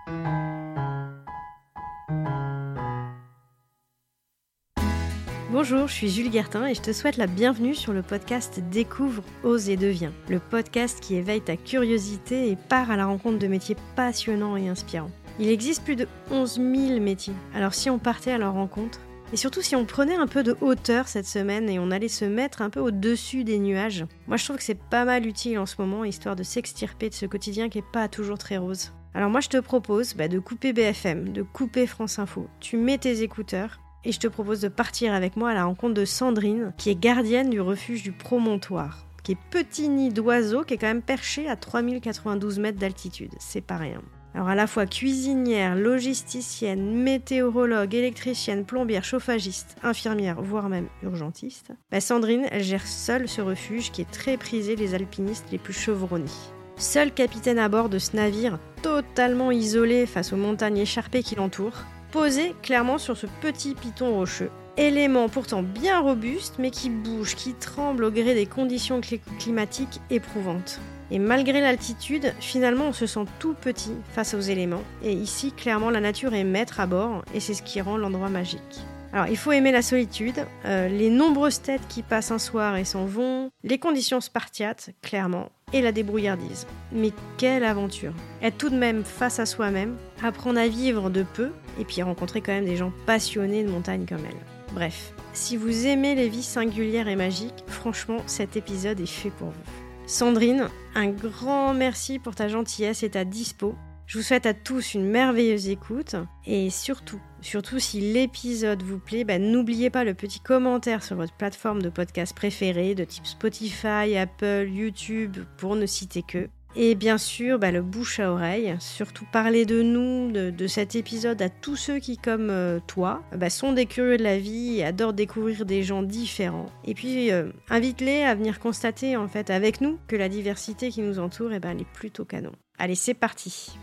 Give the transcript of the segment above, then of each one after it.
Bonjour, je suis Julie Guertin et je te souhaite la bienvenue sur le podcast Découvre, ose et deviens, le podcast qui éveille ta curiosité et part à la rencontre de métiers passionnants et inspirants. Il existe plus de 11 000 métiers, alors si on partait à leur rencontre, et surtout si on prenait un peu de hauteur cette semaine et on allait se mettre un peu au-dessus des nuages, moi je trouve que c'est pas mal utile en ce moment, histoire de s'extirper de ce quotidien qui est pas toujours très rose. Alors moi je te propose de couper BFM, de couper France Info, tu mets tes écouteurs, et je te propose de partir avec moi à la rencontre de Sandrine, qui est gardienne du refuge du Promontoire, qui est petit nid d'oiseau, qui est quand même perché à 3092 mètres d'altitude. C'est pas rien. Alors à la fois cuisinière, logisticienne, météorologue, électricienne, plombière, chauffagiste, infirmière, voire même urgentiste, Sandrine, elle gère seule ce refuge qui est très prisé des alpinistes les plus chevronnés. Seule capitaine à bord de ce navire, totalement isolé face aux montagnes écharpées qui l'entourent, posé clairement sur ce petit piton rocheux. Élément pourtant bien robuste, mais qui bouge, qui tremble au gré des conditions climatiques éprouvantes. Et malgré l'altitude, finalement on se sent tout petit face aux éléments. Et ici, clairement, la nature est maître à bord, et c'est ce qui rend l'endroit magique. Alors, il faut aimer la solitude, les nombreuses têtes qui passent un soir et s'en vont, les conditions spartiates, clairement, et la débrouillardise. Mais quelle aventure! Être tout de même face à soi-même, apprendre à vivre de peu, et puis rencontrer quand même des gens passionnés de montagne comme elle. Bref, si vous aimez les vies singulières et magiques, franchement, cet épisode est fait pour vous. Sandrine, un grand merci pour ta gentillesse et ta dispo. Je vous souhaite à tous une merveilleuse écoute et surtout si l'épisode vous plaît, n'oubliez pas le petit commentaire sur votre plateforme de podcast préférée de type Spotify, Apple, YouTube pour ne citer que. Et bien sûr, le bouche à oreille, surtout parler de nous, de cet épisode à tous ceux qui, comme toi, sont des curieux de la vie et adorent découvrir des gens différents. Et puis, invite-les à venir constater en fait avec nous que la diversité qui nous entoure, elle est plutôt canon. Allez, c'est parti!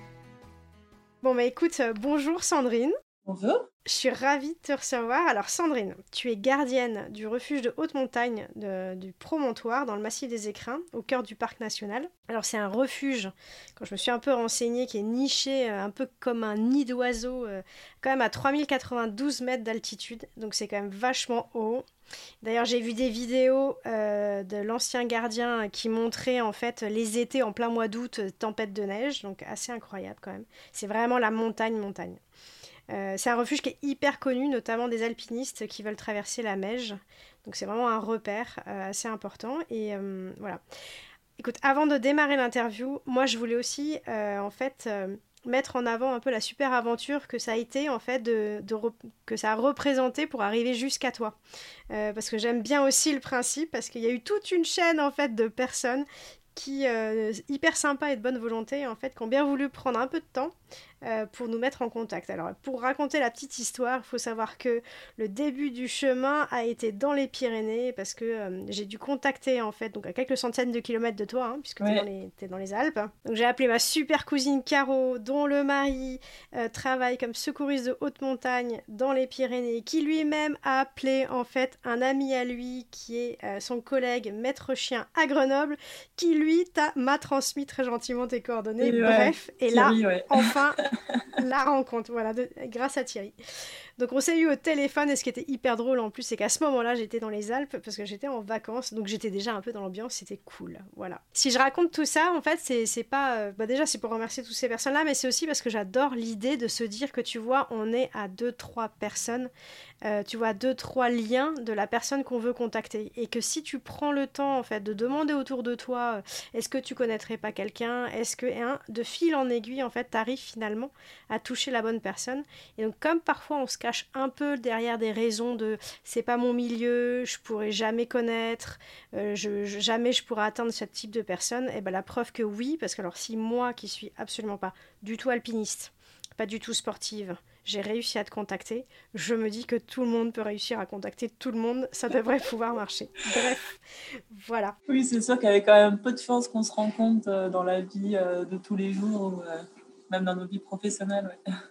Bon écoute, bonjour Sandrine. Bonjour. Je suis ravie de te recevoir. Alors Sandrine, tu es gardienne du refuge de haute montagne du Promontoire dans le massif des Écrins, au cœur du parc national. Alors c'est un refuge, quand je me suis un peu renseignée, qui est niché un peu comme un nid d'oiseau, quand même à 3092 mètres d'altitude, donc c'est quand même vachement haut. D'ailleurs, j'ai vu des vidéos de l'ancien gardien qui montraient en fait les étés en plein mois d'août, tempête de neige, donc assez incroyable quand même. C'est vraiment la montagne. C'est un refuge qui est hyper connu, notamment des alpinistes qui veulent traverser la Meije. Donc c'est vraiment un repère assez important. Et voilà. Écoute, avant de démarrer l'interview, moi je voulais aussi mettre en avant un peu la super aventure que ça a été en fait que ça a représenté pour arriver jusqu'à toi, parce que j'aime bien aussi le principe, parce qu'il y a eu toute une chaîne en fait de personnes qui hyper sympa et de bonne volonté en fait qui ont bien voulu prendre un peu de temps pour nous mettre en contact. Alors pour raconter la petite histoire, il faut savoir que le début du chemin a été dans les Pyrénées, parce que j'ai dû contacter en fait, donc à quelques centaines de kilomètres de toi, puisque t'es dans les Alpes. Donc j'ai appelé ma super cousine Caro, dont le mari travaille comme secouriste de haute montagne dans les Pyrénées, qui lui-même a appelé en fait un ami à lui qui est son collègue maître chien à Grenoble, qui lui m'a transmis très gentiment tes coordonnées. Bref, et Thierry, là, enfin la rencontre, voilà, grâce à Thierry. Donc on s'est eu au téléphone, et ce qui était hyper drôle en plus, c'est qu'à ce moment-là, j'étais dans les Alpes parce que j'étais en vacances, donc j'étais déjà un peu dans l'ambiance, c'était cool, voilà. Si je raconte tout ça, en fait, c'est pas... déjà, c'est pour remercier toutes ces personnes-là, mais c'est aussi parce que j'adore l'idée de se dire que, tu vois, on est à 2-3 personnes, tu vois, 2-3 liens de la personne qu'on veut contacter, et que si tu prends le temps, en fait, de demander autour de toi, est-ce que tu connaîtrais pas quelqu'un, est-ce que, de fil en aiguille, en fait, t'arrives finalement à toucher la bonne personne. Et donc, comme parfois on se cache un peu derrière des raisons de c'est pas mon milieu, je pourrais jamais connaître, jamais je pourrais atteindre ce type de personne, et la preuve que oui, parce que alors si moi qui suis absolument pas du tout alpiniste, pas du tout sportive, j'ai réussi à te contacter, je me dis que tout le monde peut réussir à contacter tout le monde, ça devrait pouvoir marcher. Bref, voilà. Oui, c'est sûr qu'il y avait quand même peu de chances qu'on se rencontre dans la vie de tous les jours, ou même dans nos vies professionnelles.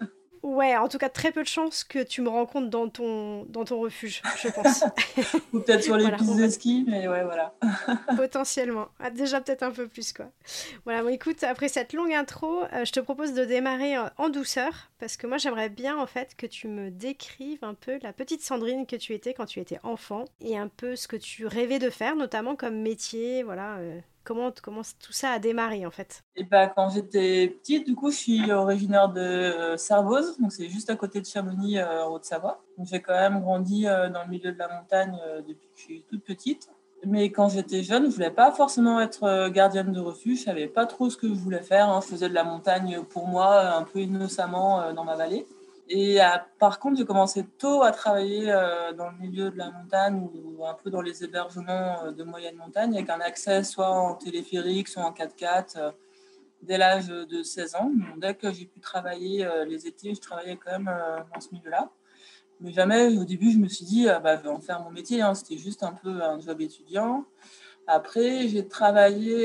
Ouais, en tout cas, très peu de chances que tu me rencontres dans ton refuge, je pense. Ou peut-être sur les Voilà, pistes on de va ski, mais ouais, voilà. potentiellement. Ah, déjà peut-être un peu plus, quoi. Voilà, bon, écoute, après cette longue intro, je te propose de démarrer en douceur, parce que moi, j'aimerais bien, en fait, que tu me décrives un peu la petite Sandrine que tu étais quand tu étais enfant, et un peu ce que tu rêvais de faire, notamment comme métier, voilà. Comment tout ça a démarré, en fait. Et bah, quand j'étais petite, du coup, je suis originaire de Servoz, donc c'est juste à côté de Chamonix, en Haute-Savoie. Donc j'ai quand même grandi dans le milieu de la montagne depuis que je suis toute petite. Mais quand j'étais jeune, je voulais pas forcément être gardienne de refuge. Je savais pas trop ce que je voulais faire, hein. Je faisais de la montagne pour moi, un peu innocemment dans ma vallée. Et par contre, j'ai commencé tôt à travailler dans le milieu de la montagne ou un peu dans les hébergements de moyenne montagne, avec un accès soit en téléphérique, soit en 4x4, dès l'âge de 16 ans. Donc, dès que j'ai pu travailler les étés, je travaillais quand même dans ce milieu-là. Mais jamais, au début, je me suis dit, bah, je vais en faire mon métier, hein. C'était juste un peu un job étudiant. Après, j'ai travaillé,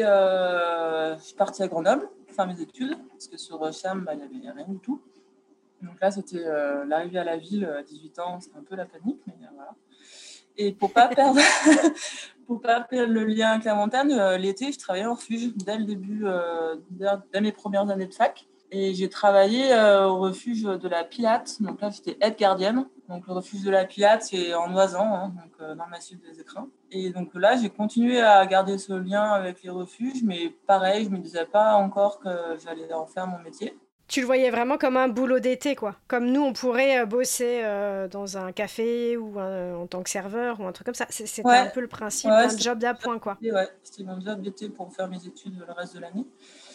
je suis partie à Grenoble pour faire mes études, parce que sur Cham, bah, il n'y avait rien du tout. Donc là, c'était l'arrivée à la ville à 18 ans, c'était un peu la panique, mais voilà. Et pour pas perdre, pour pas perdre le lien avec la montagne, l'été, je travaillais en refuge dès le début, dès mes premières années de fac. Et j'ai travaillé au refuge de la Pilate. Donc là, j'étais aide gardienne. Donc le refuge de la Pilate, c'est en Oisan, hein, donc dans le massif des Écrins. Et donc là, j'ai continué à garder ce lien avec les refuges, mais pareil, je me disais pas encore que j'allais en faire mon métier. Tu le voyais vraiment comme un boulot d'été, quoi. Comme nous, on pourrait bosser dans un café ou en tant que serveur ou un truc comme ça. C'était un Ouais, peu le principe ouais, d'un job d'appoint, quoi. c'était mon job d'été pour faire mes études le reste de l'année.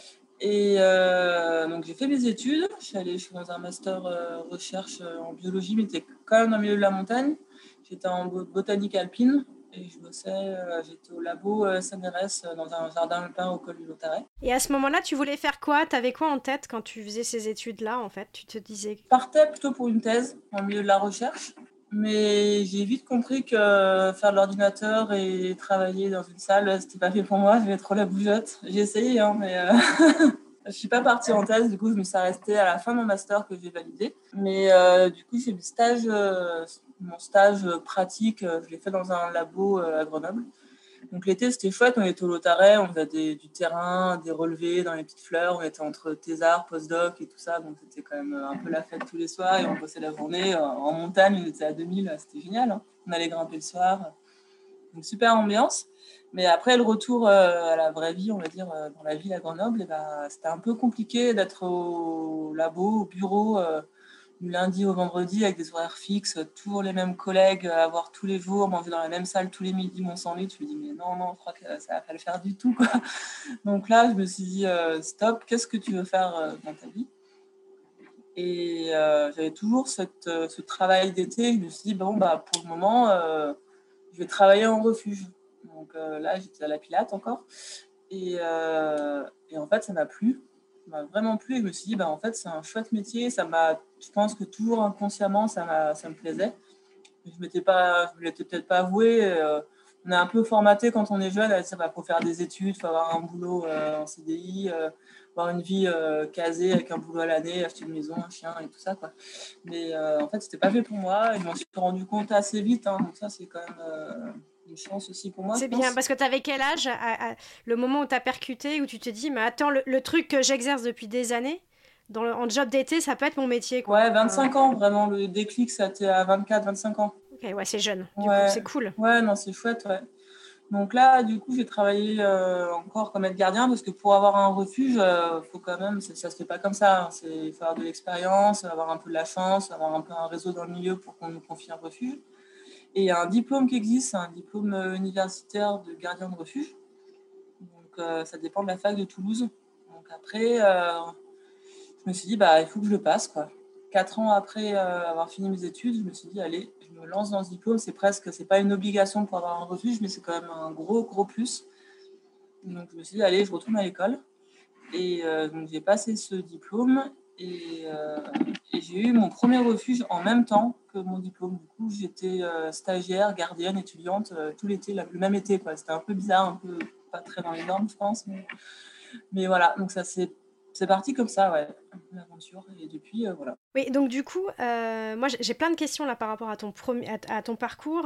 Et donc j'ai fait mes études. Je suis dans un master recherche en biologie, mais c'était quand même dans le milieu de la montagne. J'étais en botanique alpine et je bossais, j'étais au labo CNRS dans un jardin alpin au col du Lautaret. Et à ce moment-là, tu voulais faire quoi? T'avais quoi en tête quand tu faisais ces études-là, en fait? Tu te disais... Je partais plutôt pour une thèse dans le milieu de la recherche, mais j'ai vite compris que faire de l'ordinateur et travailler dans une salle, c'était pas fait pour moi. J'avais trop la bougeotte. J'ai essayé, hein, mais je suis pas partie en thèse. Du coup, je me suis restée à la fin de mon master que j'ai validé. Mais du coup, j'ai mon stage pratique, je l'ai fait dans un labo à Grenoble. Donc l'été, c'était chouette. On était au Lautaret, on faisait du terrain, des relevés dans les petites fleurs. On était entre thésard, postdoc et tout ça. Donc c'était quand même un peu la fête tous les soirs. Et on bossait la journée en montagne. On était à 2000. C'était génial, hein. On allait grimper le soir. Donc super ambiance. Mais après, le retour à la vraie vie, on va dire, dans la ville à Grenoble, et ben, c'était un peu compliqué d'être au labo, au bureau, du lundi au vendredi avec des horaires fixes, toujours les mêmes collègues à voir tous les jours, manger dans la même salle tous les midis, mon sang tu me dis mais non, non, je crois que ça va pas le faire du tout, quoi. Donc là, je me suis dit stop, qu'est-ce que tu veux faire dans ta vie? Et j'avais toujours ce travail d'été. Je me suis dit bon, bah, pour le moment, je vais travailler en refuge. Donc là, j'étais à la Pilate encore. Et en fait, ça m'a plu. Ça m'a vraiment plu. Et je me suis dit, bah, en fait, c'est un chouette métier. Je pense que toujours inconsciemment, ça me plaisait. Je ne me l'étais peut-être pas avoué. On est un peu formaté quand on est jeune à dire, bah, faut faire des études, faut avoir un boulot en CDI, avoir une vie casée avec un boulot à l'année, acheter une maison, un chien et tout ça, quoi. Mais en fait, c'était pas fait pour moi. Et je m'en suis rendu compte assez vite, hein. Donc ça, c'est quand même une chance aussi pour moi, je C'est bien, pense. parce que t'avais quel âge le moment où t'as percuté, où tu te dis, mais attends, le truc que j'exerce depuis des années, en job d'été, ça peut être mon métier, quoi. Ouais, Enfin, 25 ans, vraiment, le déclic, ça a été à 24, 25 ans. ok, ouais, c'est jeune, du coup, Ouais, c'est cool. ouais, non, c'est chouette, ouais. Donc là, du coup, j'ai travaillé encore comme aide-gardien parce que pour avoir un refuge, faut quand même, ça se fait pas comme ça, hein. Il faut avoir de l'expérience, avoir un peu de la chance, avoir un peu un réseau dans le milieu pour qu'on nous confie un refuge. Et il y a un diplôme qui existe, c'est un diplôme universitaire de gardien de refuge. Donc ça dépend de la fac de Toulouse. Donc après, je me suis dit, bah, il faut que je le passe, quoi. 4 ans après avoir fini mes études, je me suis dit, allez, je me lance dans ce diplôme. C'est pas une obligation pour avoir un refuge, mais c'est quand même un gros, gros plus. Donc, je me suis dit, allez, je retourne à l'école. Et donc, j'ai passé ce diplôme et j'ai eu mon premier refuge en même temps que mon diplôme. Du coup, j'étais stagiaire, gardienne, étudiante tout l'été, le même été, quoi. C'était un peu bizarre, un peu pas très dans les normes, je pense. Mais voilà, donc ça c'est parti comme ça, ouais, l'aventure. Et depuis, voilà. Oui, donc du coup, moi j'ai plein de questions là par rapport à à ton parcours.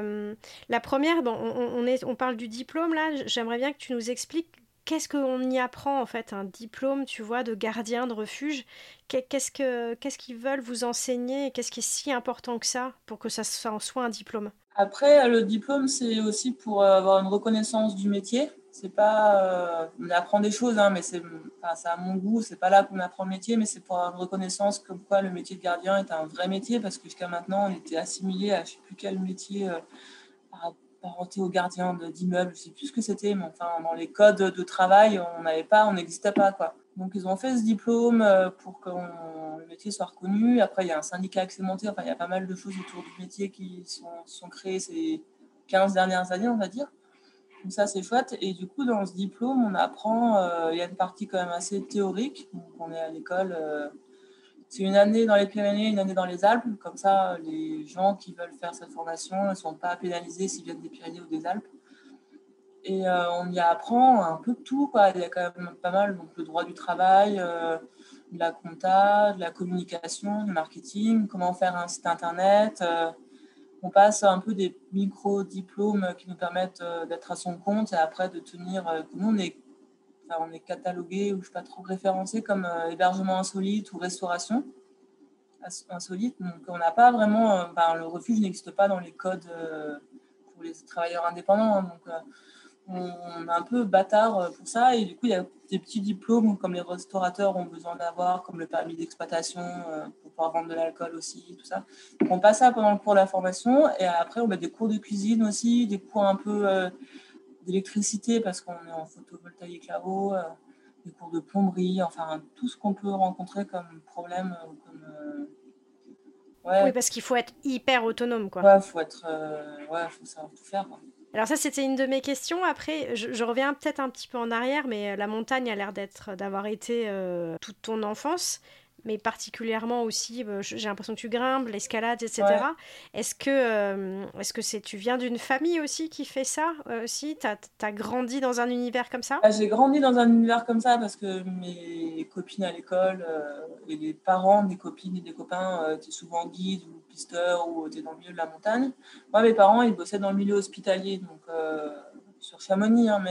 La première, bon, on parle du diplôme là. J'aimerais bien que tu nous expliques qu'est-ce qu'on y apprend en fait, un diplôme, tu vois, de gardien de refuge. Qu'est-ce qu'ils veulent vous enseigner et qu'est-ce qui est si important que ça pour que ça en soit un diplôme? Après, le diplôme, c'est aussi pour avoir une reconnaissance du métier. C'est pas, on apprend des choses, hein, mais enfin, c'est à mon goût. C'est pas là qu'on apprend le métier, mais c'est pour avoir une reconnaissance comme quoi le métier de gardien est un vrai métier, parce que jusqu'à maintenant, on était assimilé à je sais plus quel métier apparenté aux gardiens d'immeubles. Je sais plus ce que c'était, mais enfin, dans les codes de travail, on n'existait pas, quoi. Donc, ils ont fait ce diplôme pour que le métier soit reconnu. Après, il y a un syndicat agrémenté. Enfin, il y a pas mal de choses autour du métier qui sont créées ces 15 dernières années, on va dire. Donc ça, c'est chouette. Et du coup, dans ce diplôme, on apprend, il y a une partie quand même assez théorique. Donc, on est à l'école, c'est une année dans les Pyrénées, une année dans les Alpes. Comme ça, les gens qui veulent faire cette formation ne sont pas pénalisés s'ils viennent des Pyrénées ou des Alpes. Et on y apprend un peu de tout, quoi. Il y a quand même pas mal, donc le droit du travail, de la compta, de la communication, du marketing, comment faire un site internet. On passe un peu des micro-diplômes qui nous permettent d'être à son compte et après de tenir. Nous, on est catalogué ou je ne sais pas trop référencé comme hébergement insolite ou restauration insolite. Donc on n'a pas vraiment. Le refuge n'existe pas dans les codes pour les travailleurs indépendants. Hein. Donc on est un peu bâtard pour ça. Et du coup, il y a des petits diplômes comme les restaurateurs ont besoin d'avoir, comme le permis d'exploitation pour pouvoir vendre de l'alcool aussi, tout ça. Donc, on passe ça pendant le cours de la formation. Et après, on met des cours de cuisine aussi, des cours un peu d'électricité parce qu'on est en photovoltaïque là-haut, des cours de plomberie, enfin, tout ce qu'on peut rencontrer comme problème. Oui, Ouais, parce qu'il faut être hyper autonome, quoi. ouais, faut savoir tout faire, quoi. Alors ça, c'était une de mes questions. Après, je reviens peut-être un petit peu en arrière, mais la montagne a l'air d'avoir été toute ton enfance, mais particulièrement aussi, j'ai l'impression que tu grimpes, l'escalade, Ouais. etc. Est-ce que tu viens d'une famille aussi qui fait ça aussi? T'as grandi dans un univers comme ça? Ah, j'ai grandi dans un univers comme ça parce que mes copines à l'école et les parents des copines et des copains étaient souvent guides ou pisteurs ou étaient dans le milieu de la montagne. Moi, mes parents, ils bossaient dans le milieu hospitalier, donc sur Chamonix, hein,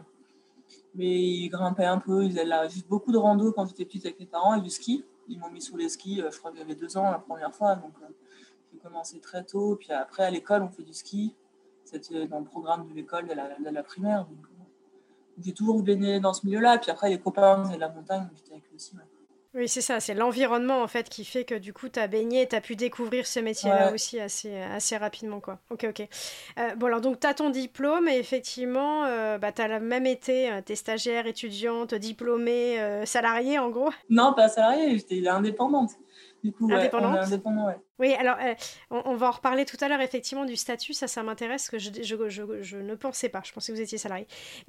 mais ils grimpaient un peu. Ils faisaient juste beaucoup de rando quand j'étais petite avec mes parents et du ski. Ils m'ont mis sous les skis, je crois que j'avais 2 ans la première fois, donc j'ai commencé très tôt. Puis après, à l'école, on fait du ski. C'était dans le programme de l'école de la primaire. Donc, j'ai toujours baigné dans ce milieu-là. Puis après, les copains faisaient de la montagne, donc j'étais avec eux aussi. Ouais. Oui, c'est ça, c'est l'environnement en fait qui fait que du coup tu as baigné, tu as pu découvrir ce métier-là Ouais. aussi assez rapidement quoi. Ok, ok. Bon alors donc tu as ton diplôme et effectivement bah, tu as même été, t'es stagiaire, étudiante, diplômée, salariée en gros, Non, pas salariée, j'étais indépendante. Du coup, ouais, on est indépendante. indépendant, ouais. Oui, alors on va en reparler tout à l'heure effectivement du statut, ça m'intéresse, que je ne pensais pas, je pensais que vous étiez salarié.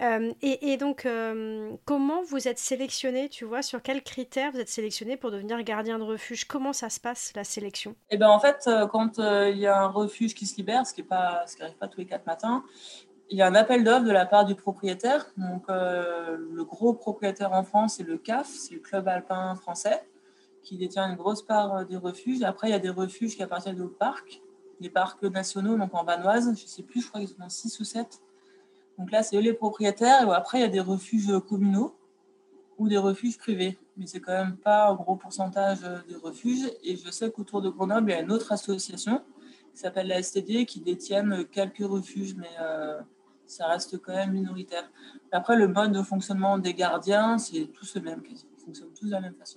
Et donc, comment vous êtes sélectionné, tu vois, sur quels critères vous êtes sélectionné pour devenir gardien de refuge? Comment ça se passe, la sélection? Et ben en fait, quand il y a un refuge qui se libère, ce qui arrive pas tous les 4 matins, il y a un appel d'offres de la part du propriétaire. Donc, le gros propriétaire en France, c'est le CAF, c'est le Club alpin français, qui détient une grosse part des refuges. Après, il y a des refuges qui appartiennent aux parcs, des parcs nationaux, donc en Vanoise, je sais plus, je crois qu'ils sont 6 ou 7. Donc là, c'est eux les propriétaires. Et après, il y a des refuges communaux ou des refuges privés. Mais c'est quand même pas un gros pourcentage des refuges. Et je sais qu'autour de Grenoble, il y a une autre association qui s'appelle la STD qui détiennent quelques refuges, mais ça reste quand même minoritaire. Après, le mode de fonctionnement des gardiens, c'est tous le même quasi. Ils fonctionnent tous de la même façon.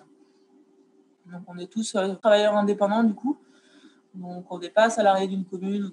Donc on est tous travailleurs indépendants du coup. Donc on n'est pas salarié d'une commune ou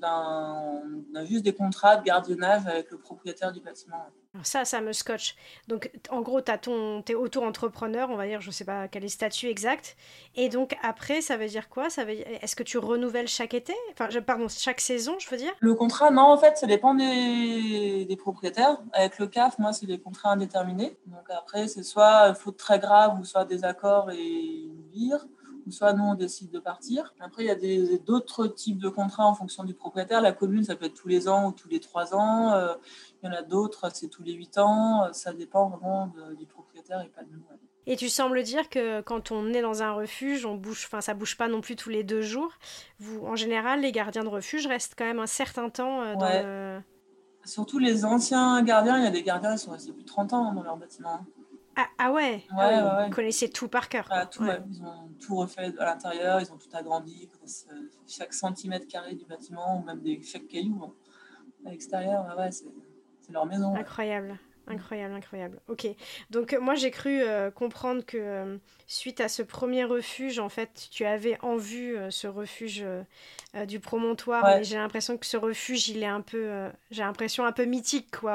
on a juste des contrats de gardiennage avec le propriétaire du bâtiment. Alors ça me scotche. Donc, en gros, t'es auto-entrepreneur, on va dire, je sais pas quel est le statut exact. Et donc, après, ça veut dire quoi? Est-ce que tu renouvelles chaque été? Enfin, pardon, chaque saison, je veux dire? Le contrat, non, en fait, ça dépend des propriétaires. Avec le CAF, moi, c'est des contrats indéterminés. Donc après, c'est soit faute très grave, ou soit désaccord et une vire, ou soit nous, on décide de partir. Après, il y a d'autres types de contrats en fonction du propriétaire. La commune, ça peut être tous les ans ou tous les 3 ans. Il y en a d'autres, c'est tous les 8 ans. Ça dépend vraiment du propriétaire et pas de nous. Ouais. Et tu sembles dire que quand on est dans un refuge, ça bouge pas non plus tous les 2 jours. En général, les gardiens de refuge restent quand même un certain temps dans Ouais, le... surtout les anciens gardiens, il y a des gardiens qui sont restés plus de 30 ans dans leur bâtiment. Ah ouais, Ouais, ouais, ils ouais. connaissaient tout par cœur, Voilà, quoi. tout, Ouais. ouais. Ils ont tout refait à l'intérieur, ils ont tout agrandi, ils connaissent chaque centimètre carré du bâtiment, ou même chaque caillou, hein. À l'extérieur, ouais, ouais, c'est leur maison. Ouais. Incroyable, incroyable, incroyable. Ok, donc moi j'ai cru comprendre que suite à ce premier refuge, en fait, tu avais en vue ce refuge du promontoire, mais Ouais. j'ai l'impression que ce refuge, il est un peu, j'ai l'impression un peu mythique, quoi.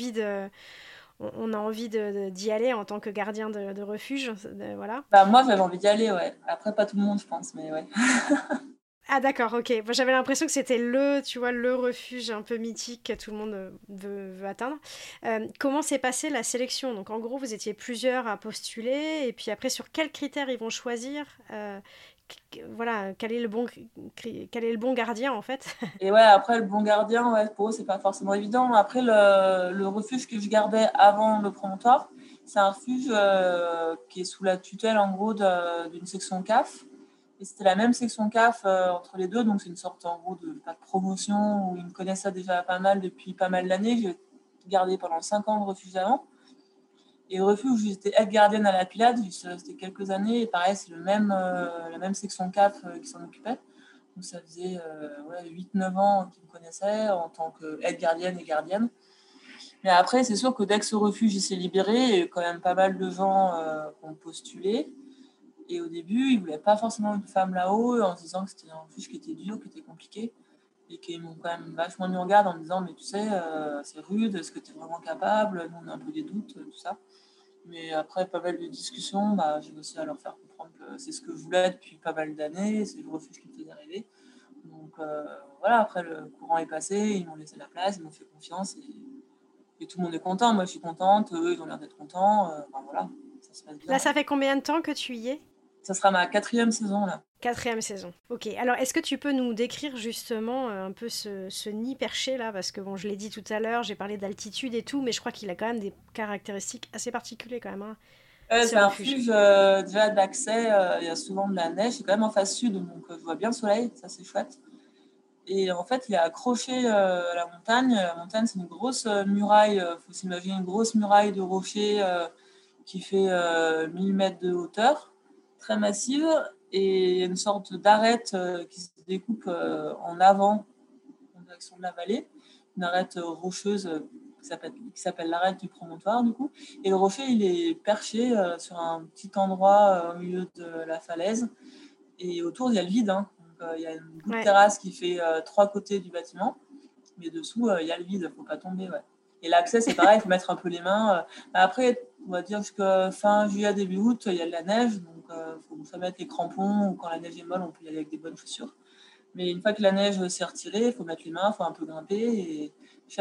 On a envie d'y aller en tant que gardien de refuge, voilà. Bah, moi, j'avais envie d'y aller, ouais. Après, pas tout le monde, je pense, mais ouais. Ah d'accord, ok. Moi, j'avais l'impression que c'était tu vois, le refuge un peu mythique que tout le monde veut atteindre. Comment s'est passée la sélection? Donc en gros, vous étiez plusieurs à postuler, et puis après, sur quels critères ils vont choisir voilà, quel est le bon gardien en fait? Et ouais, après, le bon gardien, ouais, pour eux, c'est pas forcément évident. Après, le refuge que je gardais avant le promontoire, c'est un refuge qui est sous la tutelle, en gros, d'une section CAF. Et c'était la même section CAF entre les deux, donc c'est une sorte, en gros, pas de promotion, où ils me connaissaient déjà pas mal depuis pas mal d'années. J'ai gardé pendant 5 ans le refuge d'avant. Et le refuge où j'étais aide-gardienne à la Pilade, j'y suis restée quelques années. Et pareil, c'est la même section CAF qui s'en occupait. Donc ça faisait ouais, 8-9 ans qu'ils me connaissaient en tant qu'aide-gardienne et gardienne. Mais après, c'est sûr que dès que ce refuge s'est libéré, il y a eu quand même pas mal de gens qui ont postulé. Et au début, ils ne voulaient pas forcément une femme là-haut, en se disant que c'était un refuge qui était dur, qui était compliqué. Et qu'ils m'ont quand même vachement mis en garde en me disant, mais tu sais, c'est rude, est-ce que tu es vraiment capable? Nous, on a un peu des doutes, tout ça. Mais après pas mal de discussions, bah, j'ai réussi à leur faire comprendre que c'est ce que je voulais depuis pas mal d'années, c'est le refuge qui me faisait rêver. Donc voilà, après le courant est passé, ils m'ont laissé la place, ils m'ont fait confiance et tout le monde est content. Moi je suis contente, eux ils ont l'air d'être contents. Enfin voilà, ça se passe bien. Là, Ouais. ça fait combien de temps que tu y es? Ça sera ma 4e saison là. 4e saison. Ok. Alors, est-ce que tu peux nous décrire justement un peu ce nid perché là? Parce que bon, je l'ai dit tout à l'heure, j'ai parlé d'altitude et tout, mais je crois qu'il a quand même des caractéristiques assez particulières quand même, hein, Ouais, ce c'est un refuge. refuge déjà d'accès, il y a souvent de la neige, c'est quand même en face sud, donc je vois bien le soleil, ça c'est chouette. Et en fait, il est accroché à la montagne. La montagne, c'est une grosse muraille. Il faut s'imaginer une grosse muraille de rochers qui fait 1000 mètres de hauteur, très massive. Et il y a une sorte d'arête qui se découpe en avant, en direction de la vallée. Une arête rocheuse qui s'appelle l'arête du promontoire, du coup. Et le rocher, il est perché sur un petit endroit au milieu de la falaise. Et autour, il y a le vide, hein. Donc, il y a une bout de Ouais. terrasse qui fait 3 côtés du bâtiment. Mais dessous, il y a le vide, il ne faut pas tomber. Ouais. Et l'accès, c'est pareil, il faut mettre un peu les mains. Après, on va dire jusqu'à fin juillet, début août, il y a de la neige. Donc, il faut soit mettre les crampons ou quand la neige est molle, on peut y aller avec des bonnes chaussures. Mais une fois que la neige s'est retirée, il faut mettre les mains, il faut un peu grimper. Et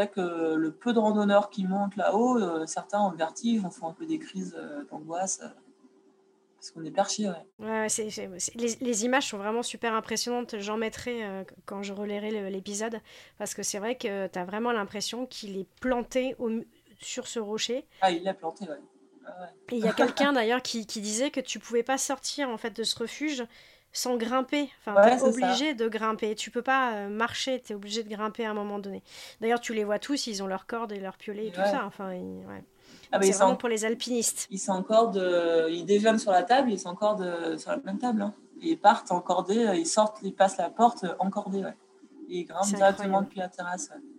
le peu de randonneurs qui montent là-haut, certains ont le vertige, on fait un peu des crises d'angoisse parce qu'on est perché. Ouais. Ouais, les images sont vraiment super impressionnantes. J'en mettrai quand je relayerai l'épisode. Parce que c'est vrai que tu as vraiment l'impression qu'il est planté sur ce rocher. Ah, il l'a planté, ouais. Ah, ouais. Et il y a quelqu'un d'ailleurs qui disait que tu pouvais pas sortir en fait de ce refuge sans grimper. Enfin, t'es Ouais, c'est ça. obligé de grimper. Tu peux pas marcher, t'es obligé de grimper à un moment donné. D'ailleurs, tu les vois tous, ils ont leurs cordes et leurs piolets et Et tout ouais. ça. Enfin, ouais. Ah, Donc bah, c'est vraiment pour les alpinistes. ils s'encordent, ils déjeunent sur la table, ils s'encordent sur la même table. Hein. Et ils partent encordés, ils sortent, ils passent la porte encordés. Ouais. Et ils grimpent C'est directement incroyable. depuis la terrasse. Ouais.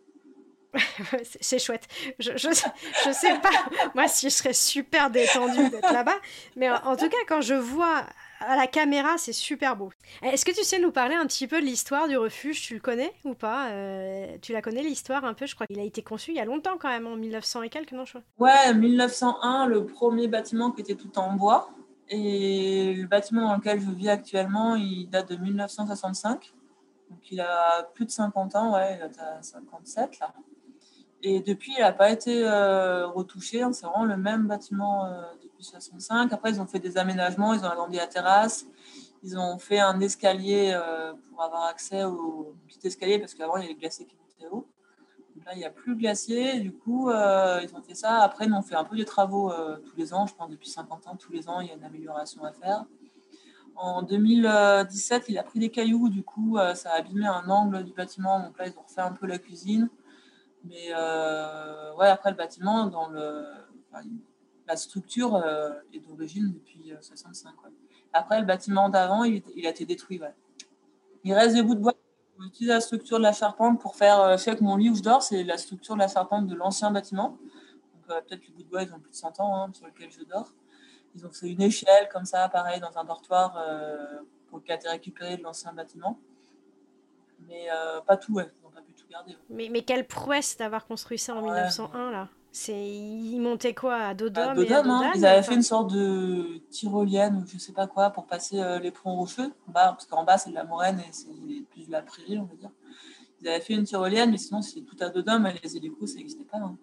C'est chouette. Je sais pas, moi, si je serais super détendue d'être là-bas, mais en tout cas, quand je vois à la caméra, c'est super beau. Est-ce que tu sais nous parler un petit peu de l'histoire du refuge? Tu le connais ou pas? Tu la connais, l'histoire, un peu? Je crois qu'il a été conçu il y a longtemps quand même, en 1900 et quelques, non, je crois. Ouais, 1901, le premier bâtiment qui était tout en bois. Et le bâtiment dans lequel je vis actuellement, il date de 1965. Donc il a plus de 50 ans, ouais, il est à 57 là. Et depuis, il n'a pas été retouché. Hein, c'est vraiment le même bâtiment depuis 65. Après, ils ont fait des aménagements, ils ont agrandi la terrasse. Ils ont fait un escalier pour avoir accès au petit escalier parce qu'avant, il y avait le glacier qui montait haut. Donc Là, il n'y a plus le glacier. Du coup, ils ont fait ça. Après, nous, on fait un peu des travaux tous les ans. Je pense depuis 50 ans, tous les ans, il y a une amélioration à faire. En 2017, il a pris des cailloux. Du coup, ça a abîmé un angle du bâtiment. Donc là, ils ont refait un peu la cuisine. Mais ouais, après, le bâtiment, enfin, la structure est d'origine depuis 65. Ouais. Après, le bâtiment d'avant, il a été détruit. Ouais. Il reste des bouts de bois. J'utilise la structure de la charpente pour faire. Je sais que mon lit où je dors, c'est la structure de la charpente de l'ancien bâtiment. Donc peut-être les bouts de bois, ils ont plus de 100 ans sur lequel je dors. Ils ont fait une échelle comme ça, pareil, dans un dortoir qui a été récupéré de l'ancien bâtiment. Mais pas tout, ouais. Ils n'ont pas pu tout garder. Ouais. Mais quelle prouesse d'avoir construit ça en Ouais, 1901, là. Ils montaient quoi, à dos à d'homme et à Dodome, dos hein. Ils d'âne? avaient fait Enfin, une sorte de tyrolienne ou je sais pas quoi pour passer les ponts rocheux. En bas, parce qu'en bas, c'est de la moraine et c'est plus de la prairie, on va dire. Ils avaient fait une tyrolienne, mais sinon, c'est tout à Dodome. Et les hélicos, ça n'existait pas. Hein.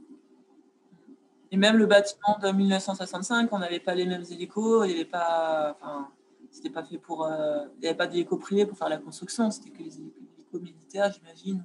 Et même le bâtiment de 1965, on n'avait pas les mêmes hélicos. Il n'y avait pas. Enfin, c'était pas fait pour. Il n'y avait pas d'hélicos privés pour faire la construction. C'était que les hélicos militaires, j'imagine.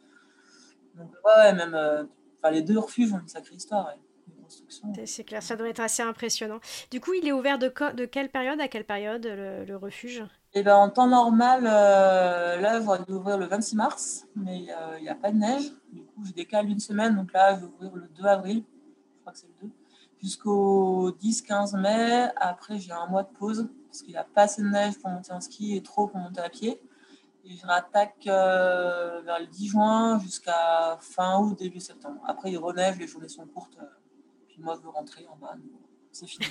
Donc, ouais, même. Enfin, les deux refuges ont une sacrée histoire. Ouais. De construction. c'est clair, ça doit être assez impressionnant. Du coup, il est ouvert de quelle période à quelle période, le refuge? Et ben, en temps normal, là, j'aurais dû ouvrir le 26 mars, mais il n'y a pas de neige. Du coup, je décale d'une semaine. Donc là, je vais ouvrir le 2 avril. Je crois que c'est le 2. Jusqu'au 10-15 mai. Après, j'ai un mois de pause parce qu'il n'y a pas assez de neige pour monter en ski et trop pour monter à pied. Et je rattaque vers le 10 juin jusqu'à fin août, début septembre. Après, il reneige, les journées sont courtes. Puis moi, je veux rentrer en bas. C'est fini.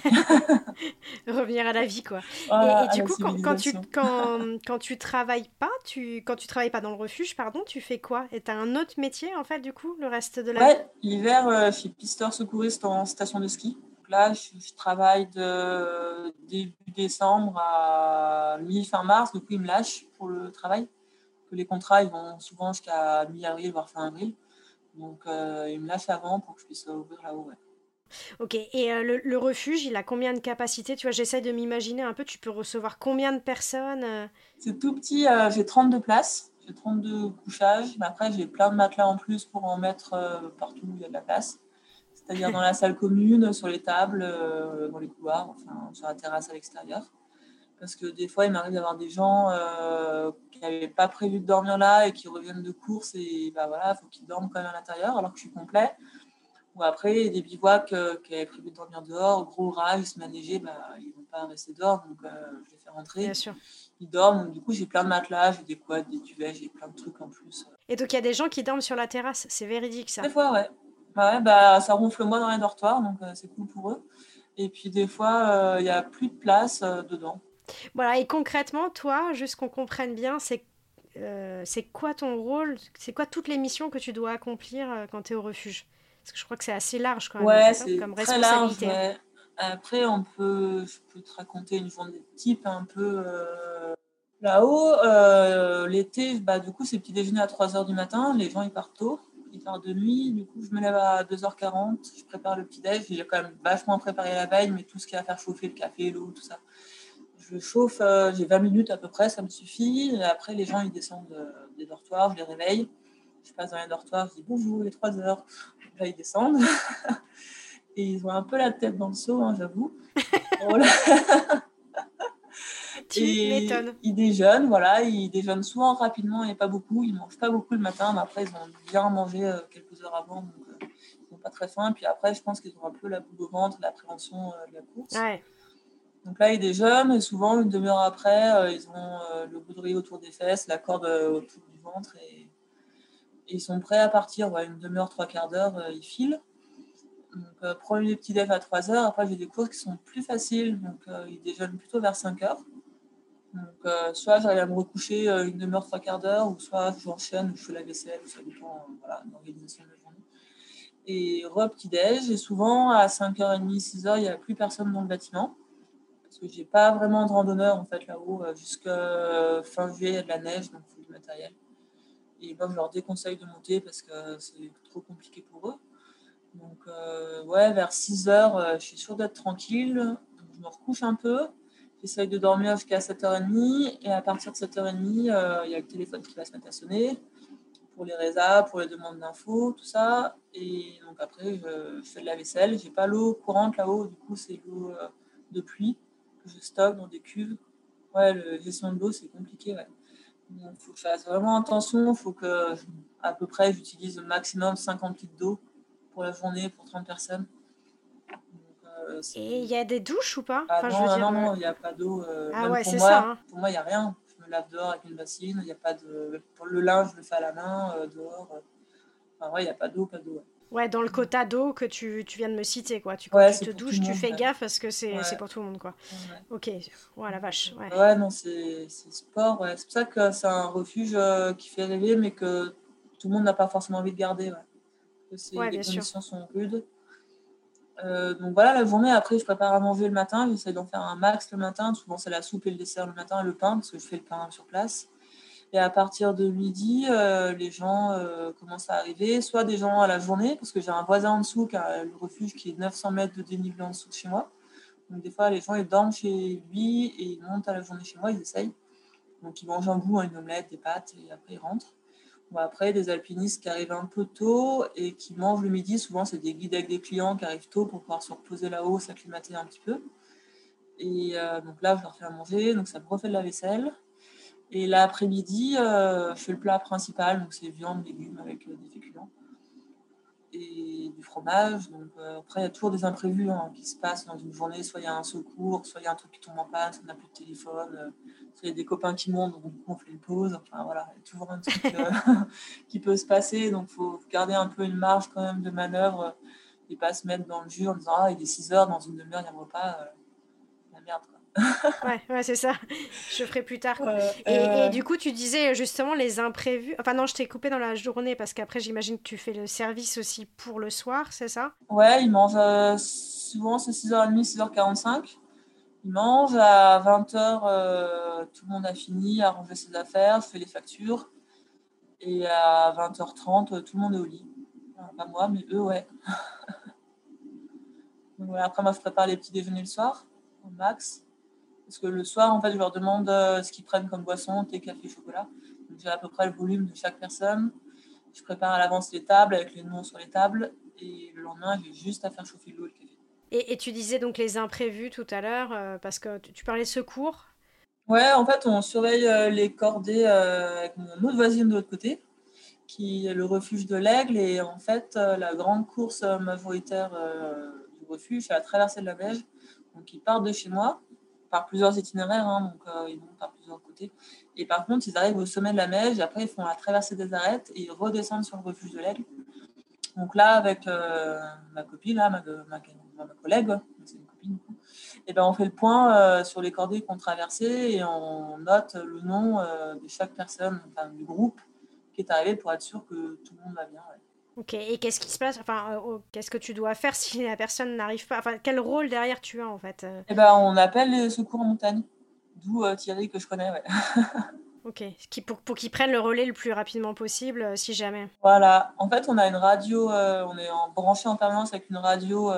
Revenir à la vie, quoi. Voilà, Et à du la coup, civilisation. quand tu travailles pas, quand tu travailles pas dans le refuge, pardon, tu fais quoi? Et t'as un autre métier, en fait, du coup, le reste de la vie? Ouais, l'hiver, je suis pisteur secouriste en station de ski. Donc là, je travaille de début décembre à mi-fin mars. Du coup, ils me lâchent pour le travail. Que les contrats, ils vont souvent jusqu'à mi-avril, voire fin avril. Donc, ils me lâchent avant pour que je puisse ouvrir là-haut. Ouais. Ok, et le refuge, il a combien de capacités? Tu vois, j'essaie de m'imaginer un peu, tu peux recevoir combien de personnes? C'est tout petit, j'ai 32 places. J'ai 32 couchages. Mais après, j'ai plein de matelas en plus pour en mettre partout où il y a de la place. C'est-à-dire dans la salle commune, sur les tables, dans les couloirs, enfin sur la terrasse à l'extérieur. Parce que des fois, il m'arrive d'avoir des gens qui n'avaient pas prévu de dormir là et qui reviennent de course et bah voilà, il faut qu'ils dorment quand même à l'intérieur alors que je suis complet. Ou après, il y a des bivouacs qui avaient prévu de dormir dehors, gros orage, il se met à neiger, bah, ils ne vont pas rester dehors, donc je les fais Bien rentrer. sûr. Ils dorment, donc du coup, j'ai plein de matelas, j'ai des quads, des duvets, j'ai plein de trucs en plus. Et donc, il y a des gens qui dorment sur la terrasse, c'est véridique, ça. Des fois, ouais. Ouais, bah, ça ronfle moins dans les dortoirs, donc c'est cool pour eux. Et puis des fois, il n'y a plus de place dedans. Voilà, et concrètement, toi, juste qu'on comprenne bien, c'est quoi ton rôle? C'est quoi toutes les missions que tu dois accomplir quand tu es au refuge? Parce que je crois que c'est assez large quand même, Ouais, c'est ça, c'est comme très large, responsabilité, hein. ouais. Après, je peux te raconter une journée type un peu là-haut. L'été, bah, du coup, c'est petit déjeuner à 3 heures du matin. Les gens, ils partent tôt. Ils partent de nuit. Du coup, je me lève à 2h40. Je prépare le petit déj. J'ai quand même vachement préparé la veille, mais tout ce qui est à faire chauffer, le café, l'eau, tout ça. Je le chauffe, j'ai 20 minutes à peu près, ça me suffit. Et après, les gens, ils descendent des dortoirs. Je les réveille. Je passe dans les dortoirs. Je dis bonjour, il est 3 heures. Là, ils descendent. Et ils ont un peu la tête dans le seau, hein, j'avoue. Voilà. Tu Et m'étonnes. ils déjeunent, voilà. Ils déjeunent souvent rapidement et pas beaucoup. Ils mangent pas beaucoup le matin, mais après, ils ont bien mangé quelques heures avant. Donc, ils n'ont pas très faim. Puis après, je pense qu'ils ont un peu la boule au ventre, l'appréhension de la course. Ouais, Donc là, ils déjeunent. Et souvent, une demi-heure après, ils ont le baudrier autour des fesses, la corde autour du ventre. Et ils sont prêts à partir. Ouais, une demi-heure, trois quarts d'heure, ils filent. Donc, premier petit déj à 3 heures. Après, j'ai des courses qui sont plus faciles. Donc, ils déjeunent plutôt vers 5 heures. Donc, soit j'arrive à me recoucher une demi-heure, trois quarts d'heure, ou soit j'enchaîne, je fais la vaisselle, ça dépend voilà, de l'organisation de la journée. Et petit déj. Et souvent, à 5h30, 6 heures, il n'y a plus personne dans le bâtiment. Parce que j'ai pas vraiment de randonneur en fait là-haut. Jusqu'à fin juillet, il y a de la neige, donc il faut du matériel. Et moi, je leur déconseille de monter parce que c'est trop compliqué pour eux. Donc, ouais, vers 6 heures, je suis sûre d'être tranquille. Donc, je me recouche un peu. J'essaye de dormir jusqu'à 7h30. Et à partir de 7h30, il y a le téléphone qui va se mettre à sonner pour les résas, pour les demandes d'infos, tout ça. Et donc après, je fais de la vaisselle. J'ai pas l'eau courante là-haut, du coup, c'est l'eau de pluie que je stocke dans des cuves. Ouais, la gestion de l'eau, c'est compliqué, ouais. Donc, il faut que je fasse vraiment attention. Il faut que, à peu près, j'utilise au maximum 50 litres d'eau pour la journée, pour 30 personnes. Donc, Et il y a des douches ou pas? ah Enfin, je veux non, dire. non, non, il n'y a pas d'eau. Ah Même ouais, c'est ça, hein. pour moi, il n'y a rien. Je me lave dehors avec une bassine. Il n'y a pas de. Pour le linge, je le fais à la main, dehors. Enfin, ouais, il n'y a pas d'eau, pas d'eau. Ouais, Ouais, dans le quota d'eau que tu viens de me citer, quoi. Quand ouais, tu c'est te pour tout le douches, tu monde. fais Ouais, gaffe parce que c'est ouais, pour tout le monde, quoi. ouais. Ok, ouais, la vache, ouais. Ouais, non, c'est sport. Ouais. C'est pour ça que c'est un refuge qui fait rêver, mais que tout le monde n'a pas forcément envie de garder. Ouais. Parce que Ouais, les bien sûr. conditions sont rudes. Donc voilà, la journée, après, je prépare à manger le matin. J'essaie d'en faire un max le matin. Souvent, c'est la soupe et le dessert le matin et le pain, parce que je fais le pain sur place. Et à partir de midi, les gens commencent à arriver. Soit des gens à la journée, parce que j'ai un voisin en dessous qui a le refuge qui est 900 mètres de dénivelé en dessous de chez moi. Donc des fois, les gens, ils dorment chez lui et ils montent à la journée chez moi, ils essayent. Donc ils mangent un bout, une omelette, des pâtes, et après ils rentrent. Bon, après, des alpinistes qui arrivent un peu tôt et qui mangent le midi. Souvent, c'est des guides avec des clients qui arrivent tôt pour pouvoir se reposer là-haut, s'acclimater un petit peu. Et donc là, je leur fais à manger, donc ça me refait de la vaisselle. Et l'après-midi, je fais le plat principal, donc c'est viande, légumes avec des féculents et du fromage. Donc après, il y a toujours des imprévus qui se passent dans une journée. Soit il y a un secours, soit il y a un truc qui tombe en panne, soit on n'a plus de téléphone, soit il y a des copains qui montent, donc on fait une pause. Enfin voilà, il y a toujours un truc qui peut se passer. Donc il faut garder un peu une marge quand même de manœuvre et pas se mettre dans le jus en disant ah, il est 6 heures, dans une demi-heure, il y a un repas. La merde, quoi. Ouais, ouais, c'est ça. Je ferai plus tard. Et Euh, du coup, tu disais justement les imprévus. Enfin, non, je t'ai coupé dans la journée parce qu'après, j'imagine que tu fais le service aussi pour le soir, c'est ça? ouais, ils mangent souvent, c'est 6h30, 6h45. Ils mangent à 20h, tout le monde a fini, a rangé ses affaires, je fais les factures. Et à 20h30, tout le monde est au lit. Enfin, pas moi, mais eux, ouais. Donc voilà, après, moi, je prépare les petits déjeuners le soir, au max. Parce que le soir, en fait, je leur demande ce qu'ils prennent comme boisson, thé, café, chocolat. Donc j'ai à peu près le volume de chaque personne. Je prépare à l'avance les tables avec les noms sur les tables. Et le lendemain, j'ai juste à faire chauffer l'eau et le café. Et tu disais donc les imprévus tout à l'heure parce que tu parlais secours. Ouais, en fait, on surveille les cordées avec mon autre voisine de l'autre côté, qui est le refuge de l'Aigle. Et en fait, la grande course majoritaire du refuge, c'est la traversée de la neige. Donc, ils partent de chez moi par plusieurs itinéraires, hein, donc ils vont par plusieurs côtés. Et par contre, ils arrivent au sommet de la neige, et après, ils font la traversée des arêtes et ils redescendent sur le refuge de l'Aigle. Donc là, avec ma copine, là, ma collègue, c'est une copine, et ben, on fait le point sur les cordées qu'on traversait et on note le nom de chaque personne, enfin, du groupe qui est arrivé pour être sûr que tout le monde va bien. Ouais. Ok, et qu'est-ce qui se passe? Enfin, qu'est-ce que tu dois faire si la personne n'arrive pas? Enfin, quel rôle derrière tu as en fait? Et ben, on appelle les secours en montagne, d'où Thierry que je connais. Ouais. Ok, pour qu'ils prennent le relais le plus rapidement possible si jamais. Voilà. En fait, on a une radio, on est branché en permanence avec une radio,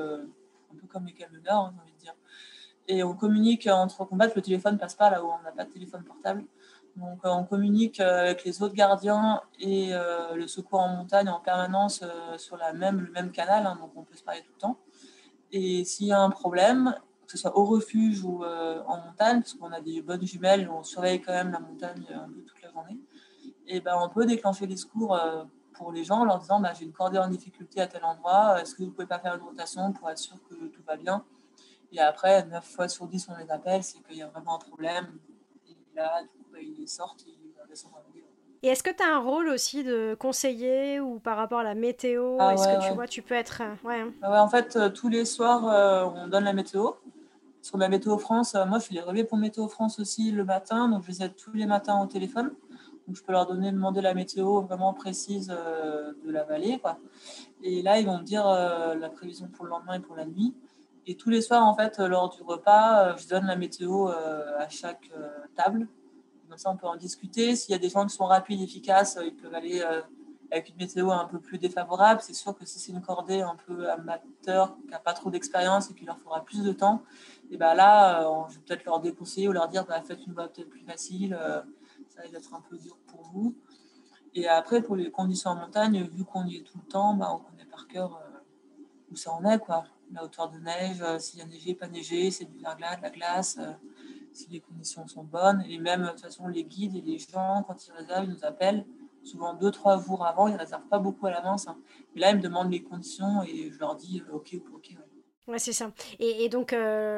un peu comme les camionneurs, hein, j'ai envie de dire. Et on communique entre combats, le téléphone passe pas là où on n'a pas de téléphone portable. Donc on communique avec les autres gardiens et le secours en montagne en permanence sur le même canal, hein, donc on peut se parler tout le temps. Et s'il y a un problème, que ce soit au refuge ou en montagne, parce qu'on a des bonnes jumelles, on surveille quand même la montagne un peu toute la journée, et ben on peut déclencher les secours pour les gens en leur disant bah, j'ai une cordée en difficulté à tel endroit, est-ce que vous pouvez pas faire une rotation pour être sûr que tout va bien? Et après, 9 fois sur 10, on les appelle, c'est qu'il y a vraiment un problème. Et là, du coup, bah, ils sortent et ils descendent en vélo. Et est-ce que tu as un rôle aussi de conseiller ou par rapport à la météo? Ah Est-ce que ouais, tu ouais. vois, tu peux être. Ouais, hein. Ah ouais, en fait, tous les soirs, on donne la météo. Sur la Météo France, moi, je fais les relais pour Météo France aussi le matin. Donc, je les aide tous les matins au téléphone. Donc, je peux leur demander la météo vraiment précise de la vallée, quoi. Et là, ils vont me dire la prévision pour le lendemain et pour la nuit. Et tous les soirs, en fait, lors du repas, je donne la météo à chaque table. Comme ça, on peut en discuter. S'il y a des gens qui sont rapides, efficaces, ils peuvent aller avec une météo un peu plus défavorable. C'est sûr que si c'est une cordée un peu amateur, qui n'a pas trop d'expérience et qu'il leur faudra plus de temps, et ben là, je vais peut-être leur déconseiller ou leur dire bah, faites une voie peut-être plus facile, ça va être un peu dur pour vous. Et après, pour les conditions en montagne, vu qu'on y est tout le temps, on connaît par cœur où ça en est, quoi. La hauteur de neige, s'il y a neigé, pas neigé, c'est du verglas, de la glace, si les conditions sont bonnes. Et même, de toute façon, les guides et les gens, quand ils réservent, ils nous appellent souvent 2-3 jours avant. Ils ne réservent pas beaucoup à l'avance, hein. Mais là, ils me demandent les conditions et je leur dis OK, OK. Ouais. Ouais, c'est ça. Et donc,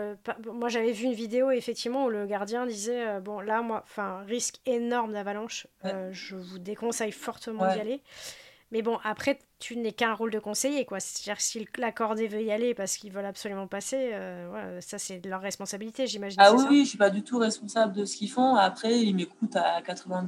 moi j'avais vu une vidéo effectivement où le gardien disait bon, là, moi, enfin, risque énorme d'avalanche, Ouais. je vous déconseille fortement d'y Ouais. aller. Mais bon, après, tu n'es qu'un rôle de conseiller, quoi. C'est-à-dire, si la cordée veut y aller parce qu'ils veulent absolument passer, voilà, ça, c'est de leur responsabilité, j'imagine, Ah c'est oui, ça? oui, je suis pas du tout responsable de ce qu'ils font. Après, ils m'écoutent à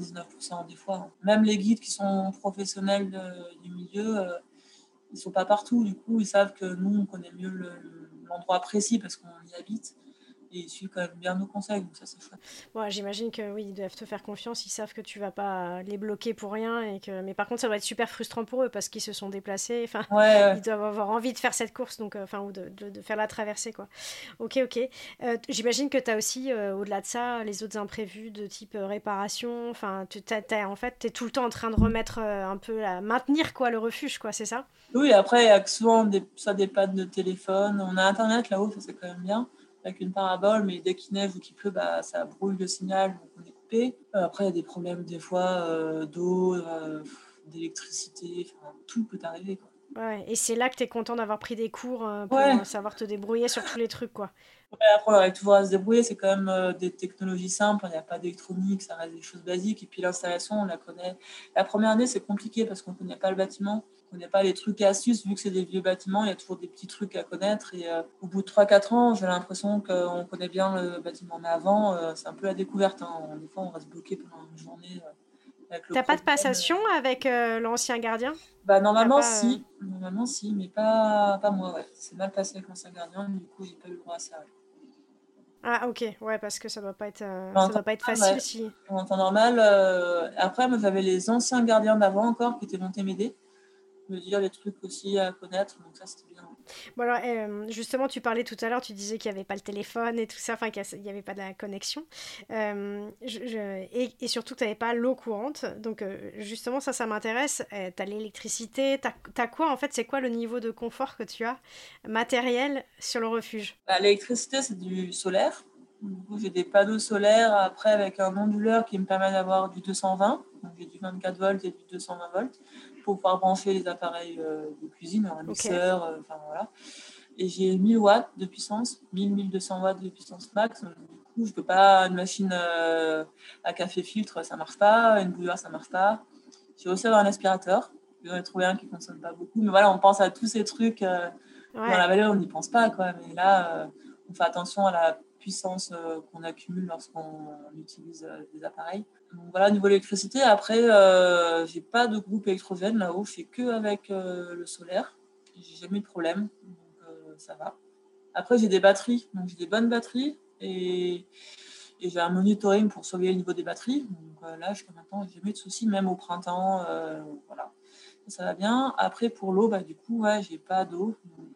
99% des fois, hein. Même les guides qui sont professionnels du milieu, ils sont pas partout. Du coup, ils savent que nous, on connaît mieux l'endroit précis parce qu'on y habite. Et ils suivent quand même bien nos conseils. Donc ça, c'est chouette. Bon, j'imagine que oui, ils doivent te faire confiance, ils savent que tu vas pas les bloquer pour rien et que. Mais par contre, ça doit être super frustrant pour eux parce qu'ils se sont déplacés. Enfin, Ouais, ouais. ils doivent avoir envie de faire cette course, donc enfin ou de faire la traversée, quoi. Ok, ok. J'imagine que tu as aussi, au-delà de ça, les autres imprévus de type réparation. Enfin, en fait, t'es tout le temps en train de remettre un peu maintenir quoi le refuge, quoi. C'est ça? Oui, après, il y a souvent soit des pannes de téléphone. On a Internet là-haut, ça c'est quand même bien, avec une parabole, mais dès qu'il neige ou qu'il pleut, ça brouille le signal, donc on est coupé. Après, il y a des problèmes des fois d'eau, d'électricité, enfin, tout peut arriver, quoi. Ouais. Et c'est là que t'es content d'avoir pris des cours pour Ouais, savoir te débrouiller sur tous les trucs, quoi. ouais, après, on arrive toujours à se débrouiller. C'est quand même des technologies simples. Il n'y a pas d'électronique, ça reste des choses basiques. Et puis l'installation, on la connaît. La première année, c'est compliqué parce qu'on ne connaît pas le bâtiment. On ne connaît pas les trucs et astuces. Vu que c'est des vieux bâtiments, il y a toujours des petits trucs à connaître. Et au bout de 3-4 ans, j'ai l'impression qu'on connaît bien le bâtiment. Mais avant, c'est un peu la découverte, hein. Des fois, on reste bloqué pendant une journée avec le T'as pas de problème. passation avec l'ancien gardien? T'as Normalement, pas. si. Normalement, si, mais pas moi. Ouais. C'est mal passé avec l'ancien gardien. Du coup, j'ai pas eu le droit à ça. Ouais. Ah ok, ouais, parce que En ça temps doit pas être normal, facile ouais. si. En temps normal, après, moi, j'avais les anciens gardiens d'avant encore qui étaient montés m'aider, me dire les trucs aussi à connaître, donc ça, c'était bien. Bon alors, justement, tu parlais tout à l'heure, tu disais qu'il n'y avait pas le téléphone et tout ça, enfin qu'il n'y avait pas de la connexion. Et surtout que tu n'avais pas l'eau courante. Donc justement, ça m'intéresse. Tu as l'électricité, t'as quoi en fait? C'est quoi le niveau de confort que tu as matériel sur le refuge? L'électricité, c'est du solaire. Du coup, j'ai des panneaux solaires après avec un onduleur qui me permet d'avoir du 220. Donc, j'ai du 24 volts et du 220 volts pour pouvoir brancher les appareils de cuisine, un Ok. mixeur, enfin voilà. Et j'ai 1000 watts de puissance, 1000-1200 watts de puissance max. Donc, du coup, je peux pas, une machine à café filtre, ça marche pas, une bouilloire, ça marche pas. J'ai aussi avoir un aspirateur. J'en ai trouvé un qui consomme pas beaucoup. Mais voilà, on pense à tous ces trucs. Dans la Ouais. vallée, on n'y pense pas, quoi. Mais là, on fait attention à la puissance qu'on accumule lorsqu'on utilise des appareils. Donc voilà, au niveau de l'électricité, après, j'ai pas de groupe électrogène là-haut. Je fais que avec le solaire. J'ai jamais eu de problème. Donc ça va. Après, j'ai des batteries. Donc j'ai des bonnes batteries. Et j'ai un monitoring pour surveiller le niveau des batteries. Donc là, jusqu'à maintenant, j'ai jamais eu de soucis, même au printemps. Voilà, ça va bien. Après, pour l'eau, du coup, ouais, j'ai pas d'eau.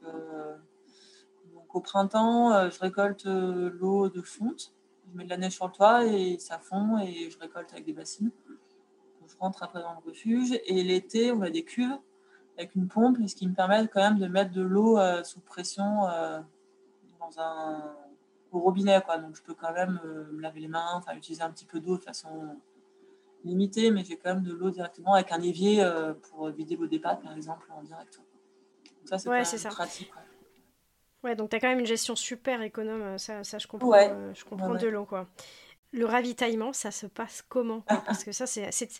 Donc au printemps, je récolte l'eau de fonte. Je mets de la neige sur le toit et ça fond et je récolte avec des bassines. Donc, je rentre après dans le refuge. Et l'été, on a des cuves avec une pompe, ce qui me permet quand même de mettre de l'eau sous pression dans au robinet, quoi. Donc je peux quand même me laver les mains, enfin utiliser un petit peu d'eau de façon limitée, mais j'ai quand même de l'eau directement avec un évier pour vider l'eau des pâtes, par exemple, en direct. Donc ça, c'est Ouais, quand c'est même ça. pratique. Ouais, Ouais, donc t'as quand même une gestion super économe, ça ouais, je ouais, comprends ouais. de l'eau, quoi. Le ravitaillement, ça se passe comment, quoi? Parce que ça,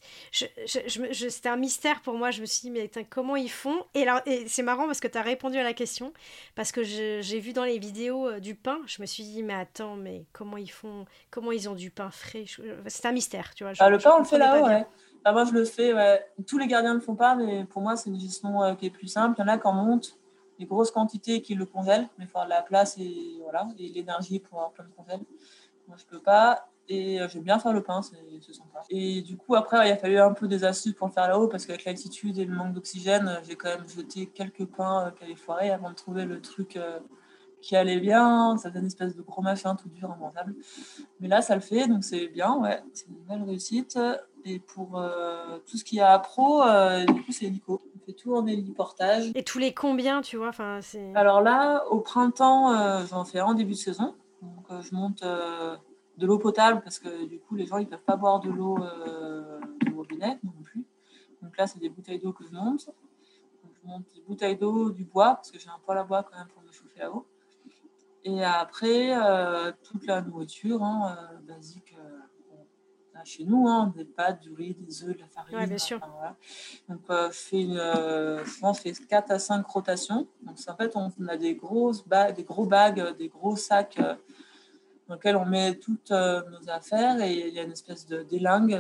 c'était un mystère pour moi. Je me suis dit, mais comment ils font? Et c'est marrant parce que tu as répondu à la question. Parce que j'ai vu dans les vidéos du pain. Je me suis dit, mais attends, mais comment ils font? Comment ils ont du pain frais? C'est un mystère, tu vois. Le Je pain, on le fait comprenais pas là-haut, bien. ouais. Moi, je le fais, ouais. Tous les gardiens ne le font pas, mais pour moi, c'est une gestion qui est plus simple. Il y en a qui en montent des grosses quantités qui le congèlent, mais il faut avoir de la place et, voilà, et l'énergie pour avoir plein de congèles. Moi, je peux pas. Et j'aime bien faire le pain, c'est sympa. Et du coup, après, il a fallu un peu des astuces pour le faire là-haut, parce qu'avec l'altitude et le manque d'oxygène, j'ai quand même jeté quelques pains qui avaient foiré avant de trouver le truc qui allait bien. Ça faisait une espèce de gros machin tout dur, immangeable. Mais là, ça le fait, donc c'est bien, ouais. C'est une belle réussite. Et pour tout ce qui est à pro, du coup, c'est hélico. On fait tout en héliportage. Et tous les combien, tu vois, enfin, c'est... Alors là, au printemps, j'en fais un en début de saison. Donc, je monte de l'eau potable parce que du coup, les gens, ils peuvent pas boire de l'eau du robinet non plus. Donc là, c'est des bouteilles d'eau que je monte. Donc, je monte des bouteilles d'eau, du bois, parce que j'ai un poêle à bois quand même pour me chauffer là-haut. Et après, toute la nourriture basique chez nous, des pâtes, du riz, des œufs, de la farine. Ouais, bien sûr. Enfin, voilà. Donc, je pense, je fais 4 à 5 rotations. Donc, en fait, on a des grosses bagues, des gros bags, des gros sacs dans lesquels on met toutes nos affaires et il y a une espèce d'élingue,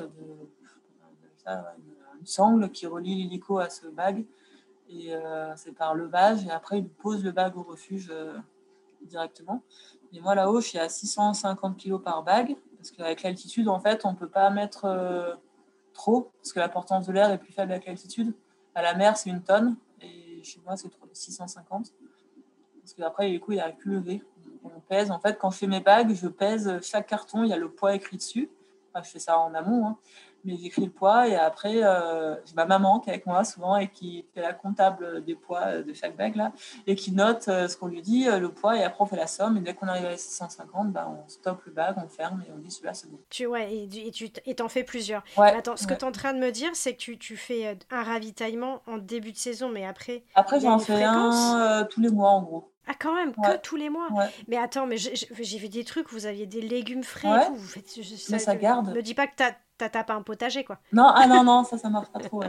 une sangle qui relie l'hélico à ce bag. Et c'est par levage. Et après, ils posent le bag au refuge directement. Et moi, là-haut, je suis à 650 kg par bag. Parce qu'avec l'altitude, en fait, on ne peut pas mettre trop. Parce que la portance de l'air est plus faible avec l'altitude. À la mer, c'est 1 tonne. Et chez moi, c'est 650. Parce qu'après, du coup, il n'y a plus levé. On pèse. En fait, quand je fais mes bagues, je pèse chaque carton. Il y a le poids écrit dessus. Enfin, je fais ça en amont, hein. Mais j'écris le poids et après, j'ai ma maman qui est avec moi souvent et qui fait la comptable des poids de chaque bague là et qui note ce qu'on lui dit, le poids, et après on fait la somme et dès qu'on arrive à 650, on stoppe le bag, on ferme et on dit celui-là c'est bon. Et t'en fais plusieurs. Ouais, Mais attends, ce que ouais. tu es en train de me dire, c'est que tu fais un ravitaillement en début de saison, mais après, Après il y a j'en une fais fréquence. un tous les mois en gros. Ah, quand même, que Ouais, tous les mois. ouais, Mais attends, mais j'ai vu des trucs, vous aviez des légumes frais et ouais, tout. Vous faites, mais ça garde. me dis pas que t'as tapé un potager, quoi. Non, ah non, non, ça marche pas trop, ouais.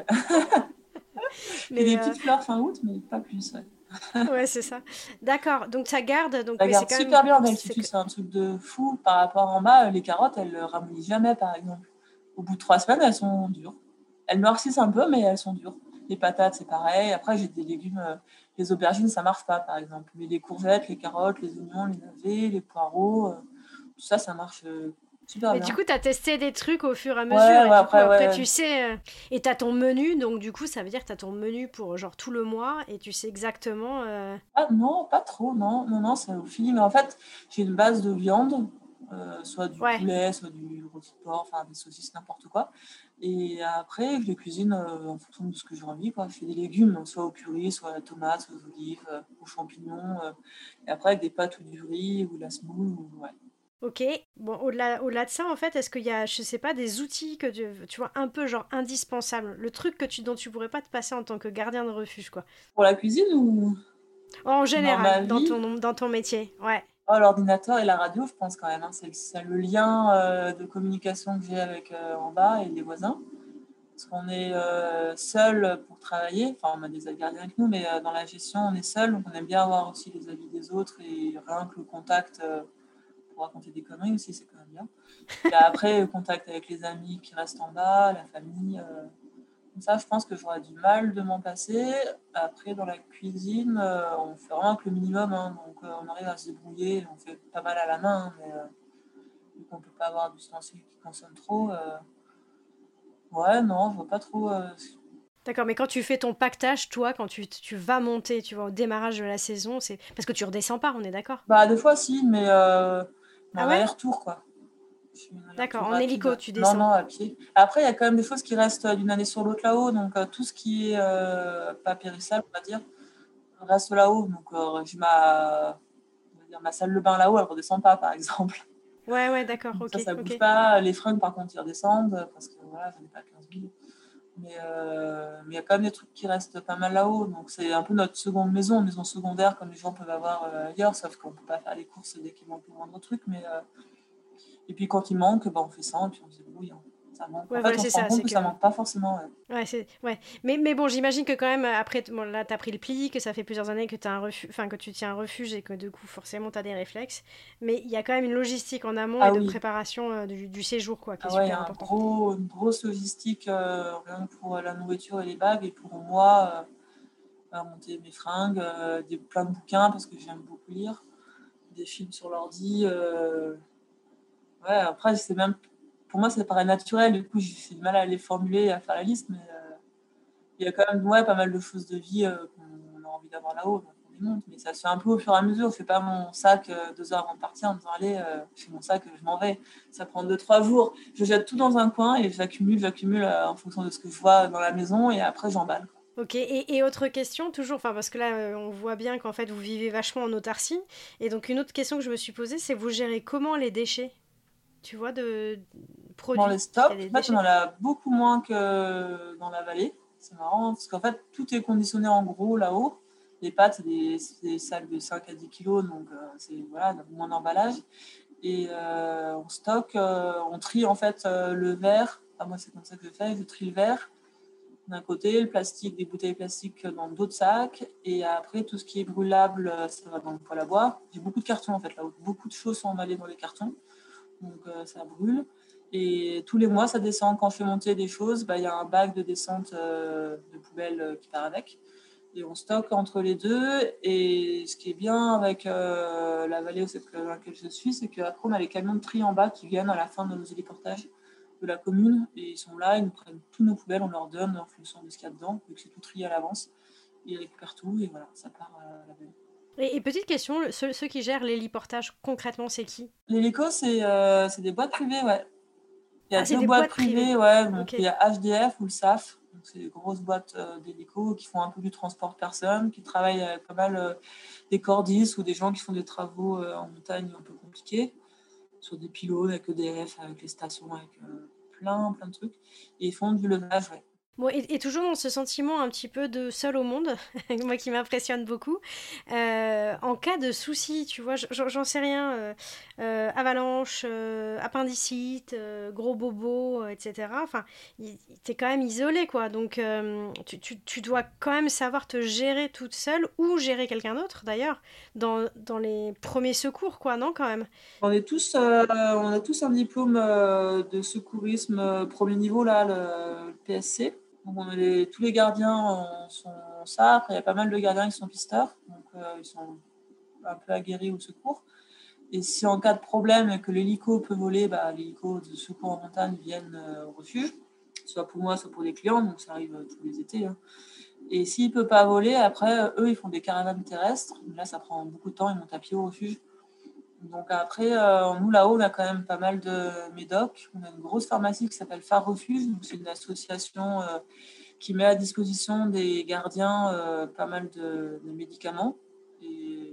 J'ai Mais des petites fleurs fin août, mais pas plus, ouais. ouais, c'est ça. D'accord, donc ça garde, donc, Ça mais c'est garde quand même. super bien en altitude, c'est un truc de fou par rapport en bas. Les carottes, elles ne ramollissent jamais, par exemple. Au bout de 3 semaines, elles sont dures. Elles noircissent un peu, mais elles sont dures. Les patates, c'est pareil. Après, j'ai des légumes. Les aubergines, ça marche pas, par exemple. Mais les courgettes, les carottes, les oignons, les navets, les poireaux, tout ça, ça marche super Mais du bien. coup, t'as testé des trucs au fur et à mesure, Ouais, et ouais, du coup, après, après, ouais. tu sais. Et t'as ton menu, donc du coup, ça veut dire que t'as ton menu pour genre tout le mois, et tu sais exactement. Ah non, pas trop, non. Non, non, c'est au feeling. En fait, j'ai une base de viande, soit du Ouais. poulet, soit du rôti de porc, enfin des saucisses, n'importe quoi. Et après, je les cuisine en fonction de ce que j'ai envie, quoi. Je fais des légumes, soit au curry, soit à la tomate, soit aux olives, aux champignons. Et après, avec des pâtes ou du riz ou de la semoule. Ouais. Ok. Bon, au-delà de ça, en fait, est-ce qu'il y a, je sais pas, des outils que tu vois un peu genre indispensables, le truc dont tu pourrais pas te passer en tant que gardien de refuge, quoi. Pour la cuisine ou En dans général, ma vie, dans ton métier, ouais. oh, l'ordinateur et la radio, je pense quand même, hein. C'est le lien de communication que j'ai avec en bas et les voisins. Parce qu'on est seul pour travailler, enfin on a des gardiens avec nous, mais dans la gestion on est seul, donc on aime bien avoir aussi les avis des autres et rien que le contact pour raconter des conneries aussi, c'est quand même bien. Et après, le contact avec les amis qui restent en bas, la famille, comme ça je pense que j'aurais du mal de m'en passer. Après dans la cuisine, on fait vraiment que le minimum, hein, donc on arrive à se débrouiller, on fait pas mal à la main, hein, mais vu qu'on ne peut pas avoir d'ustensiles qui consomment trop, ouais non, je vois pas trop. D'accord, mais quand tu fais ton pactage, toi, quand tu vas monter, tu vois, au démarrage de la saison, c'est parce que tu redescends pas, on est d'accord? Bah, des fois, si, mais Ah en ouais? aller-retour, quoi. Je fais un D'accord, aller-retour en hélico, rapide. tu Non, descends. non, à pied. Après, il y a quand même des choses qui restent d'une année sur l'autre là-haut. Donc, tout ce qui est pas périssable, on va dire, reste là-haut. Donc, j'ai on va dire, ma salle de bain là-haut, elle ne redescend pas, par exemple. Ouais, ouais, d'accord, Donc, ok, ça bouge ok. pas. Les fringues, par contre, ils redescendent parce que voilà, j'en ai pas 15 000. Mais il y a quand même des trucs qui restent pas mal là-haut. Donc, c'est un peu notre seconde maison secondaire, comme les gens peuvent avoir ailleurs, sauf qu'on ne peut pas faire les courses dès qu'il manque le moindre truc. Et puis quand il manque, on fait ça, et puis on se débrouille, hein. Ça manque. En Ouais, fait, voilà, on c'est se rend ça, compte c'est que ça que. manque pas forcément. Ouais. Ouais, ouais. Mais bon, j'imagine que quand même, après, bon, là, t'as pris le pli, que ça fait plusieurs années que t'as un refuge, enfin, que tu tiens un refuge et que du coup, forcément, t'as des réflexes. Mais il y a quand même une logistique en amont et Ah de oui, préparation du séjour, quoi, qui est ah ouais, il y super a important. une grosse logistique, rien que pour la nourriture et les bagues, et pour moi, monter mes fringues, plein de bouquins parce que j'aime beaucoup lire, des films sur l'ordi. Ouais, après, pour moi, ça paraît naturel, du coup, j'ai du mal à les formuler, à faire la liste, mais il y a quand même ouais, pas mal de choses de vie qu'on a envie d'avoir là-haut. Donc, démonte. Mais ça se fait un peu au fur et à mesure. Je fais pas mon sac 2 heures avant de partir en me disant allez, je fais mon sac, je m'en vais. Ça prend 2-3 jours. Je jette tout dans un coin et j'accumule en fonction de ce que je vois dans la maison et après j'emballe. Ok, et autre question, toujours, enfin parce que là on voit bien qu'en fait vous vivez vachement en autarcie, et donc une autre question que je me suis posée, c'est vous gérez comment les déchets, tu vois, de Dans les produits, il y a stocks, des en fait, on déchets. en a beaucoup moins que dans la vallée. C'est marrant parce qu'en fait, tout est conditionné en gros là-haut. Les pâtes, c'est des sacs de 5 à 10 kilos, donc c'est voilà, moins d'emballage. Et on stocke, on trie en fait le verre. Enfin, moi, c'est comme ça que je fais. Je trie le verre d'un côté, le plastique, des bouteilles plastiques dans d'autres sacs. Et après, tout ce qui est brûlable, ça va dans le poêle à bois. J'ai beaucoup de cartons en fait là-haut. Beaucoup de choses sont emballées dans les cartons. Donc ça brûle. Et tous les mois, ça descend. Quand je fais monter des choses, il y a un bac de descente de poubelle qui part avec. Et on stocke entre les deux. Et ce qui est bien avec la vallée dans laquelle je suis, c'est qu'après, on a les camions de tri en bas qui viennent à la fin de nos héliportages de la commune. Et ils sont là, ils nous prennent tous nos poubelles, on leur donne en fonction de ce qu'il y a dedans, vu que c'est tout trié à l'avance. Ils récupèrent tout et voilà, ça part à la vallée. Et petite question, ceux qui gèrent l'héliportage concrètement, c'est qui? L'hélico, c'est des boîtes privées, ouais. Il y a Ah, c'est deux des boîtes boîtes privées. privées, ouais. Donc, Ok. il y a HDF ou le SAF. Donc, c'est des grosses boîtes d'hélico qui font un peu du transport de personnes, qui travaillent avec pas mal des cordistes ou des gens qui font des travaux en montagne un peu compliqués, sur des pylônes avec EDF, avec les stations, avec plein de trucs. Et ils font du levage, ouais. Bon, et toujours dans ce sentiment un petit peu de seul au monde, moi qui m'impressionne beaucoup, en cas de souci, tu vois, j'en sais rien, avalanche, appendicite, gros bobo, etc. Enfin, t'es quand même isolé, quoi. Donc, tu dois quand même savoir te gérer toute seule ou gérer quelqu'un d'autre, d'ailleurs, dans les premiers secours, quoi, non, quand même. On a tous un diplôme de secourisme premier niveau, là, le PSC. Donc tous les gardiens sont ça. Après, il y a pas mal de gardiens qui sont pisteurs, donc ils sont un peu aguerris au secours. Et si en cas de problème et que l'hélico peut voler, l'hélico de secours en montagne viennent au refuge, soit pour moi, soit pour les clients, donc ça arrive tous les étés, hein. Et s'il ne peut pas voler, après, eux, ils font des caravanes terrestres. Là, ça prend beaucoup de temps, ils montent à pied au refuge. Donc après, nous là-haut, on a quand même pas mal de médocs. On a une grosse pharmacie qui s'appelle Phare Refuge. Donc c'est une association qui met à disposition des gardiens pas mal de médicaments. Et,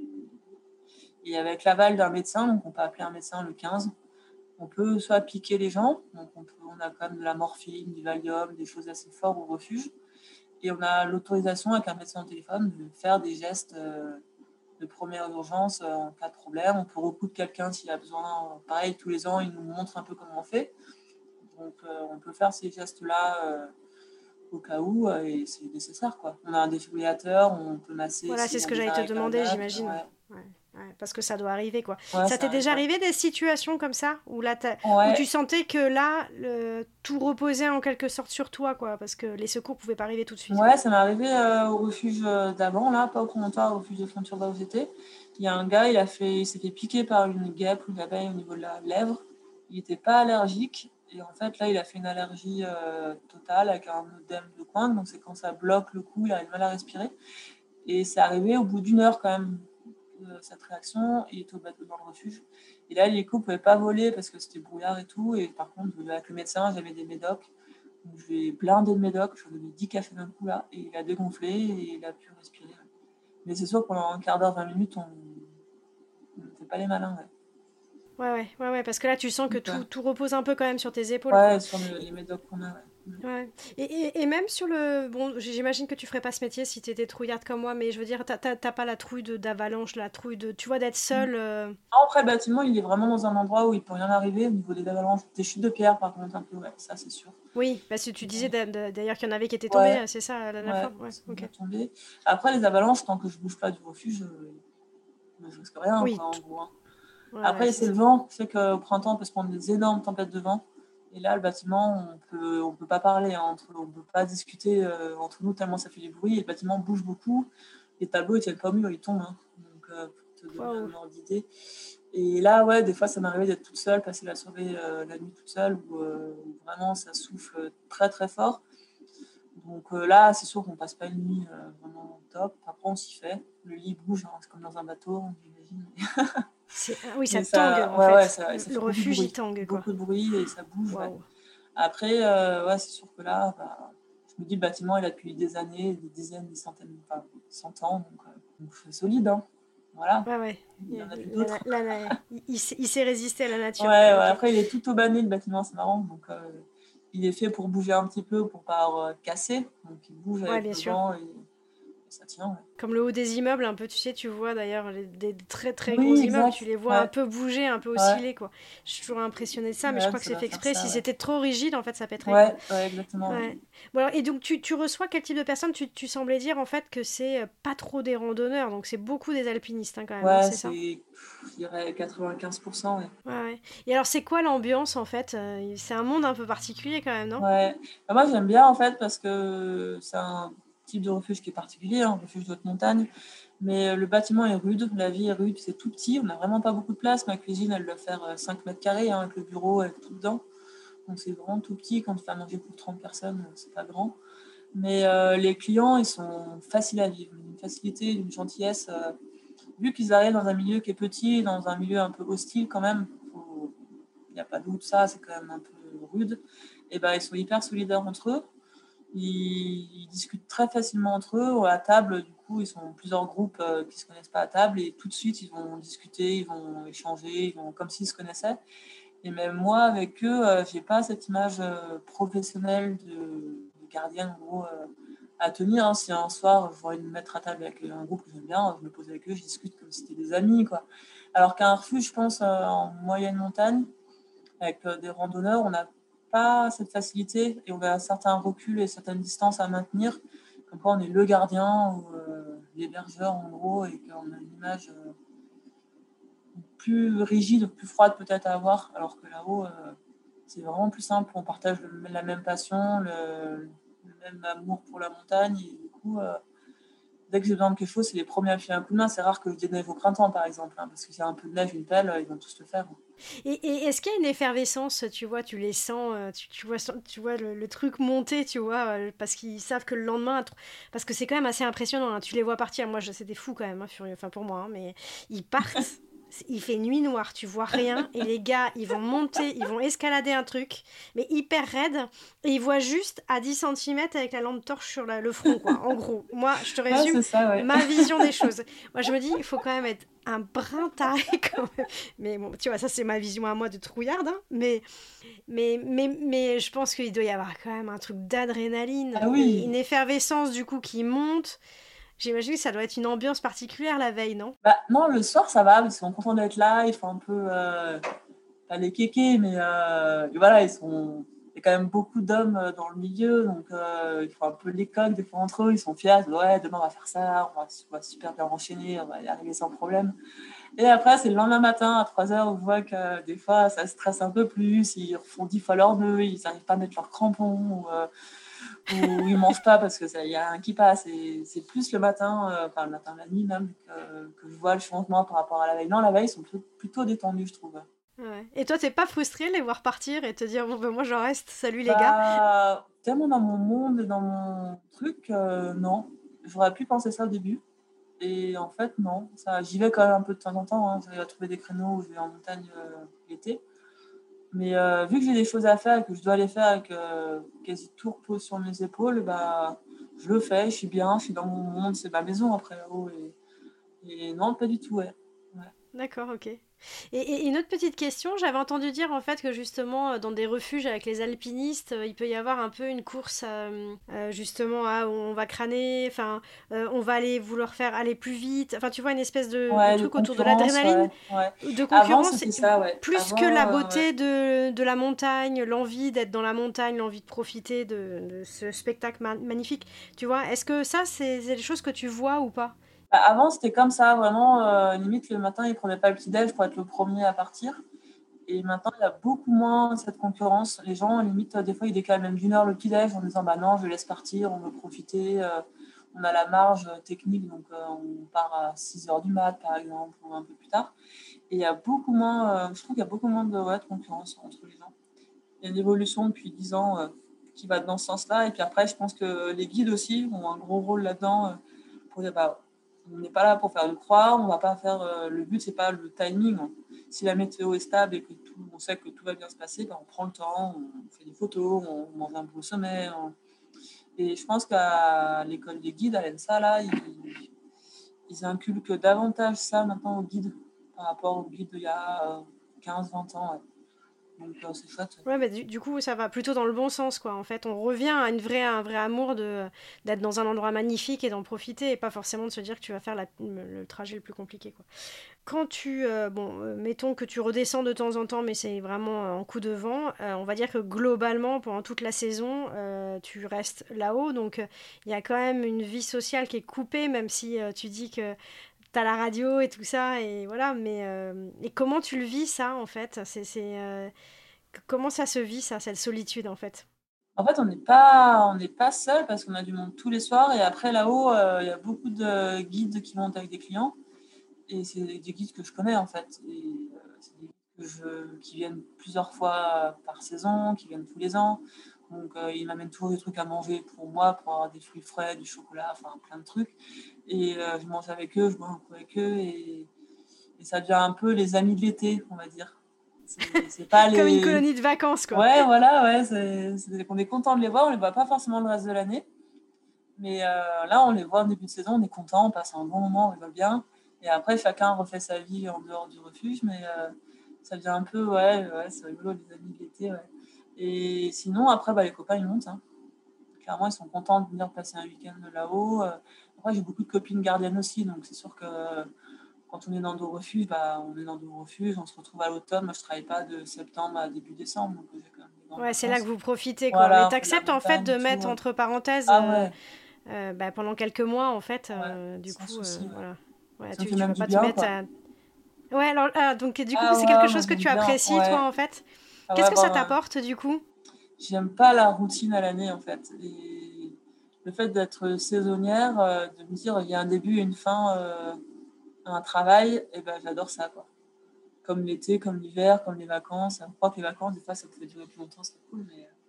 et avec l'aval d'un médecin, donc on peut appeler un médecin le 15, on peut soit piquer les gens, donc on a quand même de la morphine, du Valium, des choses assez fortes au refuge. Et on a l'autorisation avec un médecin au téléphone de faire des gestes de première urgence en cas de problème. On peut recoudre quelqu'un s'il a besoin. Pareil, tous les ans, il nous montre un peu comment on fait. Donc, on peut faire ces gestes-là au cas où et c'est nécessaire, quoi. On a un défibrillateur, on peut masser Voilà, s'il c'est y ce a que des j'allais te arrêts demander, cardiaques. j'imagine. Ouais, Ouais, ouais, parce que ça doit arriver, quoi. ouais, Ça ça t'est arrive. déjà Ouais. arrivé des situations comme ça, où tu Ouais, sentais que là, tout reposait en quelque sorte sur toi, quoi, parce que les secours pouvaient pas arriver tout de suite. ouais, ça m'est arrivé au refuge d'avant, là, pas au promontoire, au refuge de Frontières là où j'étais. Il y a un gars, il s'est fait piquer par une guêpe ou une abeille au niveau de la lèvre. Il n'était pas allergique. Et en fait, là, il a fait une allergie totale avec un œdème de pointe. Donc, c'est quand ça bloque le cou, il a du mal à respirer. Et c'est arrivé au bout d'une heure quand même, cette réaction. Il était dans le refuge. Et là, l'hélico ne pouvait pas voler parce que c'était brouillard et tout. Et par contre, avec le médecin, j'avais des médocs. Donc, je lui ai blindé de médocs. J'en ai mis 10 cafés d'un coup là. Et il a dégonflé et il a pu respirer. Mais c'est sûr que pendant un quart d'heure, 20 minutes, on ne fait pas les malins. Ouais. Ouais, parce que là, tu sens que Donc, tout repose un peu quand même sur tes épaules, ouais, quoi. sur les médocs qu'on a. Ouais. Ouais. Et même sur le... Bon, j'imagine que tu ferais pas ce métier si t'étais trouillarde comme moi, mais je veux dire, t'as pas la trouille d'avalanche, la trouille de... Tu vois, d'être seule... Après, le bâtiment, il est vraiment dans un endroit où il peut rien arriver au niveau des avalanches. Des chutes de pierre, par contre, un peu, ouais, ça c'est sûr. Oui, parce que tu disais d'ailleurs qu'il y en avait qui étaient tombés, Ouais, c'est ça, la dernière ouais, fois? Ouais, c'est ok. déjà tombé. Après, les avalanches, tant que je bouge pas du refuge, je risque rien, Oui, quoi, en gros, hein. ouais, Après, c'est c'est le ça. vent. C'est qu'au printemps, on peut se prendre des énormes tempêtes de vent. Et là, le bâtiment, on peut pas parler, hein, on peut pas discuter entre nous tellement ça fait du bruit. Et le bâtiment bouge beaucoup. Les tableaux, ils tiennent pas au mur, ils tombent, hein. Donc, pour te donner Waouh. un ordre d'idée. Et là, ouais, des fois, ça m'arrivait d'être toute seule, passer la soirée, la nuit toute seule, où vraiment ça souffle très très fort. Donc là, c'est sûr qu'on passe pas une nuit vraiment top. Après, on s'y fait. Le lit bouge, hein, c'est comme dans un bateau, j'imagine. Oui, ça Mais tangue ça, en ouais, ouais, fait. ça Le fait beaucoup de refuge, il bruit. tangue, quoi. Beaucoup de bruit et ça bouge, ouais. Waouh. Après, ouais, c'est sûr que là, je me dis, le bâtiment, il a depuis des années, des dizaines, des centaines, enfin, 100 ans. Donc c'est solide, hein. Voilà. Ouais, ouais. Il y en a vu d'autres. Il s'est résisté à la Ouais, nature, quoi. ouais, Ok. après, il est tout aubané, le bâtiment, c'est marrant. Donc, il est fait pour bouger un petit peu, pour pas casser. Donc, il bouge Ouais, avec bien le sûr. vent et ça tient, ouais. Comme le haut des immeubles, un peu, tu sais, tu vois d'ailleurs des très très gros Oui, immeubles, tu exact. les vois un Ouais, peu bouger, un peu ouais, osciller, quoi. Je suis toujours impressionnée de ça, mais je ouais, crois que ça c'est doit fait faire exprès. ça, Si ouais. c'était trop rigide, en fait, ça pèterait, quoi. Ouais, ouais, exactement, ouais. Ouais. Bon, alors, et donc, tu reçois quel type de personnes? Tu semblais dire, en fait, que c'est pas trop des randonneurs, donc c'est beaucoup des alpinistes, hein, quand même, hein, Ouais, c'est ça? c'est, je dirais 95%, ouais. Ouais, ouais. Et alors, c'est quoi l'ambiance, en fait? C'est un monde un peu particulier, quand même, non? Ouais. Bah, moi, j'aime bien, en fait, parce que c'est un type de refuge qui est particulier, un refuge de haute montagne. Mais le bâtiment est rude, la vie est rude, c'est tout petit, on n'a vraiment pas beaucoup de place. Ma cuisine, elle doit faire 5 mètres carrés, hein, avec le bureau, avec tout dedans. Donc c'est vraiment tout petit. Quand tu fais à manger pour 30 personnes, c'est pas grand. Mais les clients, ils sont faciles à vivre. Une facilité, une gentillesse. Vu qu'ils arrivent dans un milieu qui est petit, dans un milieu un peu hostile quand même, il n'y a pas d'eau, tout ça, c'est quand même un peu rude. Et ben, ils sont hyper solidaires entre eux. Ils discutent très facilement entre eux. À table, du coup, ils sont plusieurs groupes qui ne se connaissent pas à table et tout de suite, ils vont discuter, ils vont échanger, ils vont, comme s'ils se connaissaient. Et même moi, avec eux, j'ai pas cette image professionnelle de gardienne, en gros, à tenir. Hein. Si un soir, je vois me mettre à table avec un groupe que j'aime bien, je me pose avec eux, je discute comme si c'était des amis, quoi. Alors qu'un refuge, je pense, en moyenne montagne, avec des randonneurs, on n'a pas cette facilité et on a un certain recul et certaines distances à maintenir. Comme quoi, on est le gardien ou l'hébergeur, en gros, et qu'on a une image plus rigide, plus froide peut-être à avoir, alors que là-haut, c'est vraiment plus simple. On partage la même passion, le même amour pour la montagne. Et du coup, dès que j'ai besoin de quelque chose, c'est les premiers à me filer un coup de main. C'est rare que je déneige au printemps, par exemple, hein, parce que s'il y a un peu de neige, une pelle, ils vont tous le faire. Et est-ce qu'il y a une effervescence, tu vois, tu les sens, tu vois le truc monter, tu vois, parce qu'ils savent que le lendemain, parce que c'est quand même assez impressionnant, hein, tu les vois partir, moi c'est des fous quand même, hein, furieux, enfin pour moi, hein, mais ils partent, il fait nuit noire, tu vois rien, et les gars, ils vont monter, ils vont escalader un truc, mais hyper raide, et ils voient juste à 10 centimètres avec la lampe torche sur le front, quoi, en gros. Moi, je te Ouais, résume c'est ça, ouais. ma vision des choses. Moi, je me dis, il faut quand même être un brin taré quand même. Mais bon, tu vois, ça c'est ma vision à moi de trouillarde, hein. Mais je pense qu'il doit y avoir quand même un truc d'adrénaline Ah et oui. une effervescence du coup qui monte. J'imagine que ça doit être une ambiance particulière la veille, non? Bah, non, le soir, ça va, parce qu'ils sont contents d'être là. Ils font un peu, pas les kékés, mais et voilà, il y a quand même beaucoup d'hommes dans le milieu, donc ils font un peu les coqs des fois entre eux. Ils sont fiers, ouais, demain on va faire ça, on va super bien enchaîner, on va y arriver sans problème. Et après, c'est le lendemain matin à 3 heures, on voit que des fois ça stresse un peu plus, ils refont 10 fois leurs nœuds, ils n'arrivent pas à mettre leurs crampons, ou ils mangent pas parce que il y a un qui passe. Et c'est plus le matin, enfin le matin, la nuit même, que je vois le changement par rapport à la veille. Non, la veille, ils sont plutôt détendus, je trouve. Ouais. Et toi, t'es pas frustré de les voir partir et te dire, bon, ben moi j'en reste, salut les gars? Bah, tellement dans mon monde et dans mon truc, non. J'aurais pu penser ça au début. Et en fait, non. Ça, j'y vais quand même un peu de temps en temps. Hein. J'arrive à trouver des créneaux où je vais en montagne l'été. Mais vu que j'ai des choses à faire et que je dois les faire et que quasi tout repose sur mes épaules, bah, je le fais, je suis bien, je suis dans mon monde, c'est ma maison après là-haut. Et non, pas du tout, ouais. Ouais. D'accord, ok. Et une autre petite question, j'avais entendu dire en fait que justement dans des refuges avec les alpinistes, il peut y avoir un peu une course justement à où on va crâner, enfin on va aller vouloir faire aller plus vite, enfin tu vois une espèce de Ouais, de truc autour de concurrence, l'adrénaline, ouais, ouais. de Avant, concurrence, c'était ça, ouais. plus que Avant, la ouais. beauté de la montagne, l'envie d'être dans la montagne, l'envie de profiter de ce spectacle magnifique. Tu vois, est-ce que ça c'est des choses que tu vois ou pas? Bah, avant, c'était comme ça, vraiment, limite le matin, ils prenaient pas le petit-déj pour être le premier à partir. Et maintenant, il y a beaucoup moins cette concurrence. Les gens, limite, des fois, ils décalent même d'une heure le petit-déj en disant bah non, je laisse partir, on veut profiter. On a la marge technique, donc on part à 6 heures du mat, par exemple, ou un peu plus tard. Et il y a beaucoup moins, je trouve qu'il y a beaucoup moins de, ouais, de concurrence entre les gens. Il y a une évolution depuis 10 ans qui va dans ce sens-là. Et puis après, je pense que les guides aussi ont un gros rôle là-dedans pour dire on n'est pas là pour faire une croix, on va pas faire. Le but, c'est pas le timing. Si la météo est stable et que on sait que tout va bien se passer, on prend le temps, on fait des photos, on mange un beau sommet. Et je pense qu'à l'école des guides, à l'ENSA, là, ils inculquent davantage ça maintenant aux guides par rapport aux guides d'il y a 15-20 ans. Ouais. Donc c'est chouette. Ouais, mais du coup, ça va plutôt dans le bon sens, quoi. En fait, on revient à un vrai amour d'être dans un endroit magnifique et d'en profiter, et pas forcément de se dire que tu vas faire le trajet le plus compliqué, quoi. Quand mettons que tu redescends de temps en temps, mais c'est vraiment en coup de vent, on va dire que globalement, pendant toute la saison, tu restes là-haut, donc il y a quand même une vie sociale qui est coupée, même si tu dis que t'as la radio et tout ça, et voilà, mais et comment tu le vis, ça, en fait? Comment ça se vit, ça, cette solitude, en fait? En fait, on n'est pas seul parce qu'on a du monde tous les soirs. Et après, là-haut, il y a beaucoup de guides qui montent avec des clients. Et c'est des guides que je connais, en fait. Et c'est des guides qui viennent plusieurs fois par saison, qui viennent tous les ans. Donc, ils m'amènent toujours des trucs à manger pour moi, pour avoir des fruits frais, du chocolat, enfin plein de trucs. Et je mange avec eux, je bois un coup avec eux. Et ça devient un peu les amis de l'été, on va dire. C'est pas Comme une les. colonie de vacances, quoi. Ouais, voilà, ouais, on est content de les voir, on les voit pas forcément le reste de l'année, mais là, on les voit en début de saison, on est content, on passe un bon moment, on les voit bien, et après, chacun refait sa vie en dehors du refuge, mais ça devient un peu, ouais, c'est rigolo, les amis de l'été, ouais. Et sinon, après, les copains, ils montent, hein. Clairement, ils sont contents de venir passer un week-end là-haut. Après, j'ai beaucoup de copines gardiennes aussi, donc c'est sûr que quand on est dans nos refuges, on est dans nos refuges, on se retrouve à l'automne. Moi, je travaille pas de septembre à début décembre, donc j'ai quand même des grandes Ouais, c'est là que vacances. vous profitez, quoi. Mais Voilà, on fait de la t'acceptes, en fait, montagne de et tout. mettre entre parenthèses Ah ouais, pendant quelques mois, en fait, ouais, du sans coup, souci. Ouais. voilà. Ouais, Ça me fait tu même vas du pas te bien, mettre quoi. à... Ouais, alors, donc du coup, Ah c'est quelque ouais, moi chose que j'aime tu bien. apprécies, toi, Ouais. en fait. Ah ouais, Qu'est-ce que ça t'apporte, du coup? j'aime pas la routine à l'année, en fait. Et le fait d'être saisonnière, de me dire il y a un début et une fin à un travail, et ben j'adore ça, quoi. Comme l'été, comme l'hiver, comme les vacances. Je crois que les vacances, des fois, ça peut durer plus longtemps, c'est cool,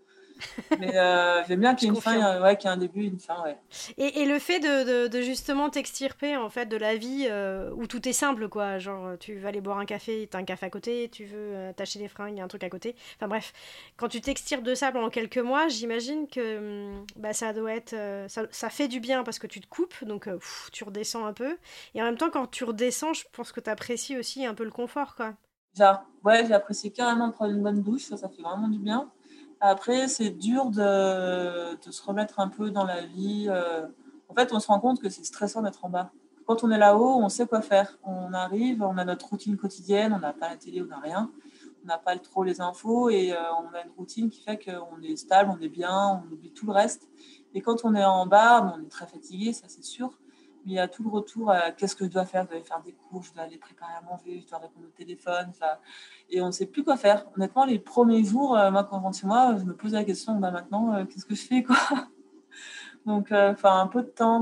mais j'aime bien qu'il Je y ait une fin, confirme. ouais, qu'il y ait un début et une fin, ouais. Et le fait de justement t'extirper en fait de la vie où tout est simple quoi, genre tu vas aller boire un café, t'as un café à côté, tu veux t'acheter des fringues, y a un truc à côté. Enfin bref, quand tu t'extirpes de ça pendant quelques mois, j'imagine que ça doit être ça fait du bien parce que tu te coupes donc tu redescends un peu et en même temps quand tu redescends, je pense que t'apprécies aussi un peu le confort quoi. Genre, ouais, j'ai apprécié carrément de prendre une bonne douche, ça fait vraiment du bien. Après, c'est dur de se remettre un peu dans la vie. En fait, on se rend compte que c'est stressant d'être en bas. Quand on est là-haut, on sait quoi faire. On arrive, on a notre routine quotidienne, on n'a pas la télé, on n'a rien. On n'a pas trop les infos et on a une routine qui fait qu'on est stable, on est bien, on oublie tout le reste. Et quand on est en bas, on est très fatigué, ça c'est sûr. Mais il y a tout le retour à qu'est-ce que je dois faire. Je dois aller faire des cours, je dois aller préparer à manger, je dois répondre au téléphone. Et on ne sait plus quoi faire. Honnêtement, les premiers jours, moi, quand je rentre chez moi, je me pose la question, maintenant, qu'est-ce que je fais, quoi. Donc, un peu de temps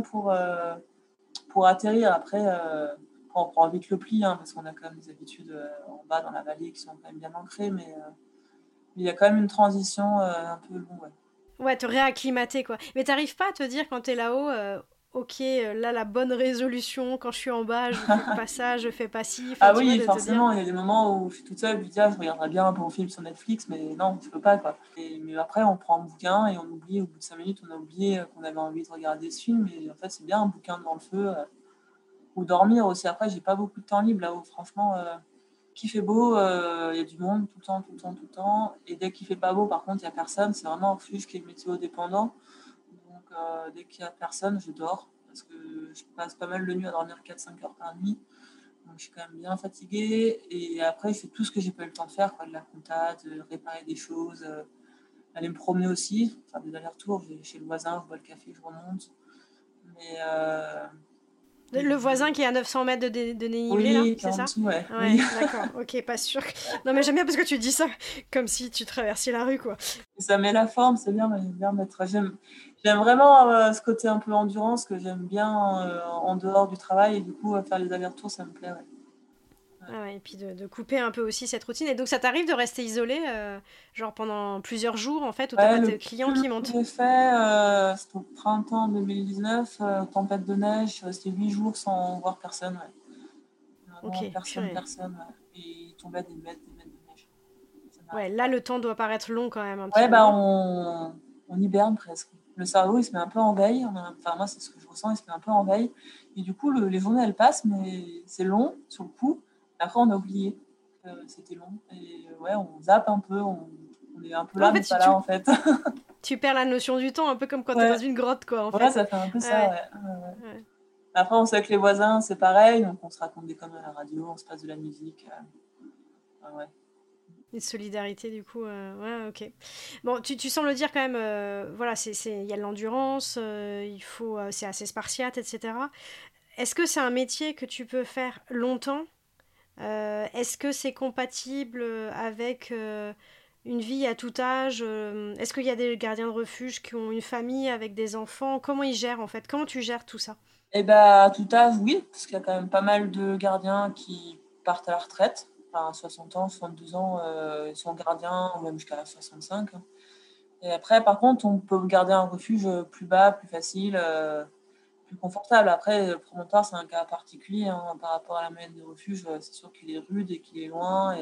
pour atterrir. Après, on prend vite le pli, hein, parce qu'on a quand même des habitudes en bas dans la vallée qui sont quand même bien ancrées, mais il y a quand même une transition un peu longue. Ouais. Ouais, te réacclimater quoi. Mais t'arrives pas à te dire quand t'es là-haut, ok, là la bonne résolution, quand je suis en bas, je fais pas ça, je fais pas ci, enfin Ah tu vois, oui, de te dire. forcément, il y a des moments où je suis toute seule, je me dis, je regarderais bien un bon film sur Netflix, mais non, je peux pas, quoi. Mais après, on prend un bouquin et on oublie, au bout de 5 minutes, on a oublié qu'on avait envie de regarder ce film, et en fait, c'est bien un bouquin devant le feu, ou dormir aussi. Après, j'ai pas beaucoup de temps libre là-haut, franchement. Qu'il fait beau, il y a du monde tout le temps, tout le temps, tout le temps. Et dès qu'il fait pas beau, par contre, il y a personne. C'est vraiment un refuge qui est météo dépendant. Donc, dès qu'il y a personne, je dors. Parce que je passe pas mal de nuits à dormir 4-5 heures par nuit. Donc, je suis quand même bien fatiguée. Et après, je fais tout ce que j'ai pas eu le temps de faire, quoi, de la compta, de réparer des choses, aller me promener aussi, faire des allers-retours. Je vais chez le voisin, je bois le café, je remonte. Mais Le voisin qui est à 900 mètres de dénivelé, là, oui, qui est c'est en ça? dessous, ouais. Oui. Ouais, d'accord, ok, pas sûr. Non, mais j'aime bien parce que tu dis ça comme si tu traversais la rue, quoi. Ça met la forme, c'est bien, j'aime bien mettre. J'aime vraiment ce côté un peu endurance que j'aime bien en dehors du travail et du coup faire les allers-retours, ça me plaît. Ouais. Ah ouais, et puis de couper un peu aussi cette routine. Et donc ça t'arrive de rester isolé, genre pendant plusieurs jours en fait, où t'as Ouais, pas le de clients plus long qui que montent? j'ai fait, c'était au printemps 2019, tempête de neige, je suis restée 8 jours sans voir personne. Ouais. Vraiment Ok, personne, purée. personne. Ouais. Et il tombait des mètres de neige. Ça Ouais, n'arrêtait là pas. le temps doit paraître long quand même un petit Ouais, peu, bah non? on hiberne presque. Le cerveau, il se met un peu en veille. Enfin, moi, c'est ce que je ressens, il se met un peu en veille. Et du coup, les journées, elles passent, mais c'est long sur le coup. Après, on a oublié que c'était long. Et ouais, on zappe un peu, on est un peu Ouais, là, en fait, mais pas là, en fait. tu perds la notion du temps, un peu comme quand t'es dans Ouais, une grotte, quoi, en ouais, fait. ça fait un peu ça, Ouais, ouais. Ouais, ouais. ouais. Après, on sait que les voisins, c'est pareil, donc on se raconte des conneries à la radio, on se passe de la musique. Ouais. Une solidarité, du coup, ouais, ok. Bon, tu sembles dire quand même, voilà, il y a de l'endurance, c'est assez spartiate, etc. Est-ce que c'est un métier que tu peux faire longtemps? Est-ce que c'est compatible avec une vie à tout âge? Est-ce qu'il y a des gardiens de refuge qui ont une famille avec des enfants? Comment ils gèrent en fait? Comment tu gères tout ça? Et bah, à tout âge, oui, parce qu'il y a quand même pas mal de gardiens qui partent à la retraite. Enfin, à 60 ans, 62 ans, ils sont gardiens, ou même jusqu'à 65. Hein. Et après, par contre, on peut garder un refuge plus bas, plus facile, plus confortable. Après, le promontoire, c'est un cas particulier hein, par rapport à la moyenne des refuges. C'est sûr qu'il est rude et qu'il est loin.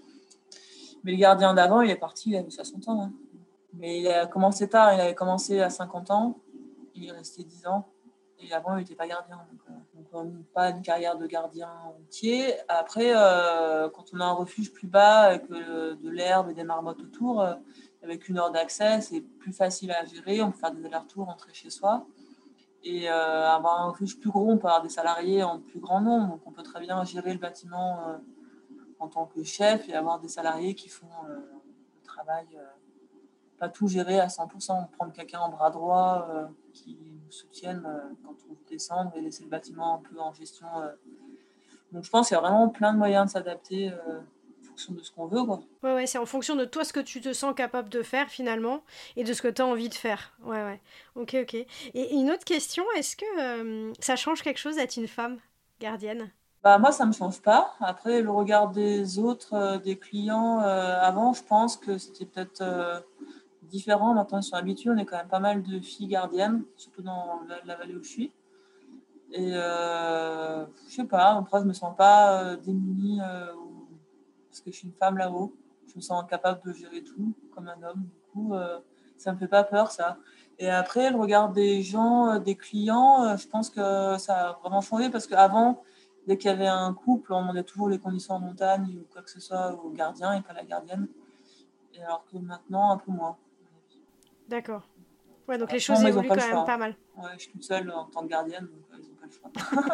Mais le gardien d'avant, il est parti, il avait 60 ans. Hein. Mais il a commencé tard, il avait commencé à 50 ans, il est resté 10 ans. Et avant, il n'était pas gardien. Donc, pas une carrière de gardien entier. Après, quand on a un refuge plus bas, avec de l'herbe et des marmottes autour, avec 1 heure d'accès, c'est plus facile à gérer. On peut faire des allers-retours, rentrer chez soi. Et avoir un refuge plus gros, on peut avoir des salariés en plus grand nombre. Donc, on peut très bien gérer le bâtiment en tant que chef et avoir des salariés qui font le travail. Pas tout gérer à 100%, prendre quelqu'un en bras droit qui nous soutienne quand on veut descendre et laisser le bâtiment un peu en gestion. Donc je pense qu'il y a vraiment plein de moyens de s'adapter en fonction de ce qu'on veut. Quoi. Ouais, ouais, c'est en fonction de toi ce que tu te sens capable de faire finalement et de ce que tu as envie de faire. Ouais, ouais. Ok, ok. Et une autre question, est-ce que ça change quelque chose d'être une femme gardienne? Bah, moi, ça ne me change pas. Après, le regard des autres, des clients, avant, je pense que c'était peut-être différent. Maintenant, ils sont habitués. On est quand même pas mal de filles gardiennes, surtout dans la vallée où je suis. Et je sais pas, après je me sens pas démunie parce que je suis une femme là-haut. Je me sens capable de gérer tout comme un homme. Du coup, ça me fait pas peur ça. Et après, le regard des gens, des clients, je pense que ça a vraiment changé parce qu'avant, dès qu'il y avait un couple, on demandait toujours les conditions en montagne ou quoi que ce soit au gardien et pas la gardienne. Et alors que maintenant, un peu moins. D'accord. Ouais, donc les Non, choses mais ils n'ont évoluent pas le quand même choix. pas mal. Ouais, je suis toute seule en tant que gardienne, donc ils n'ont pas le choix.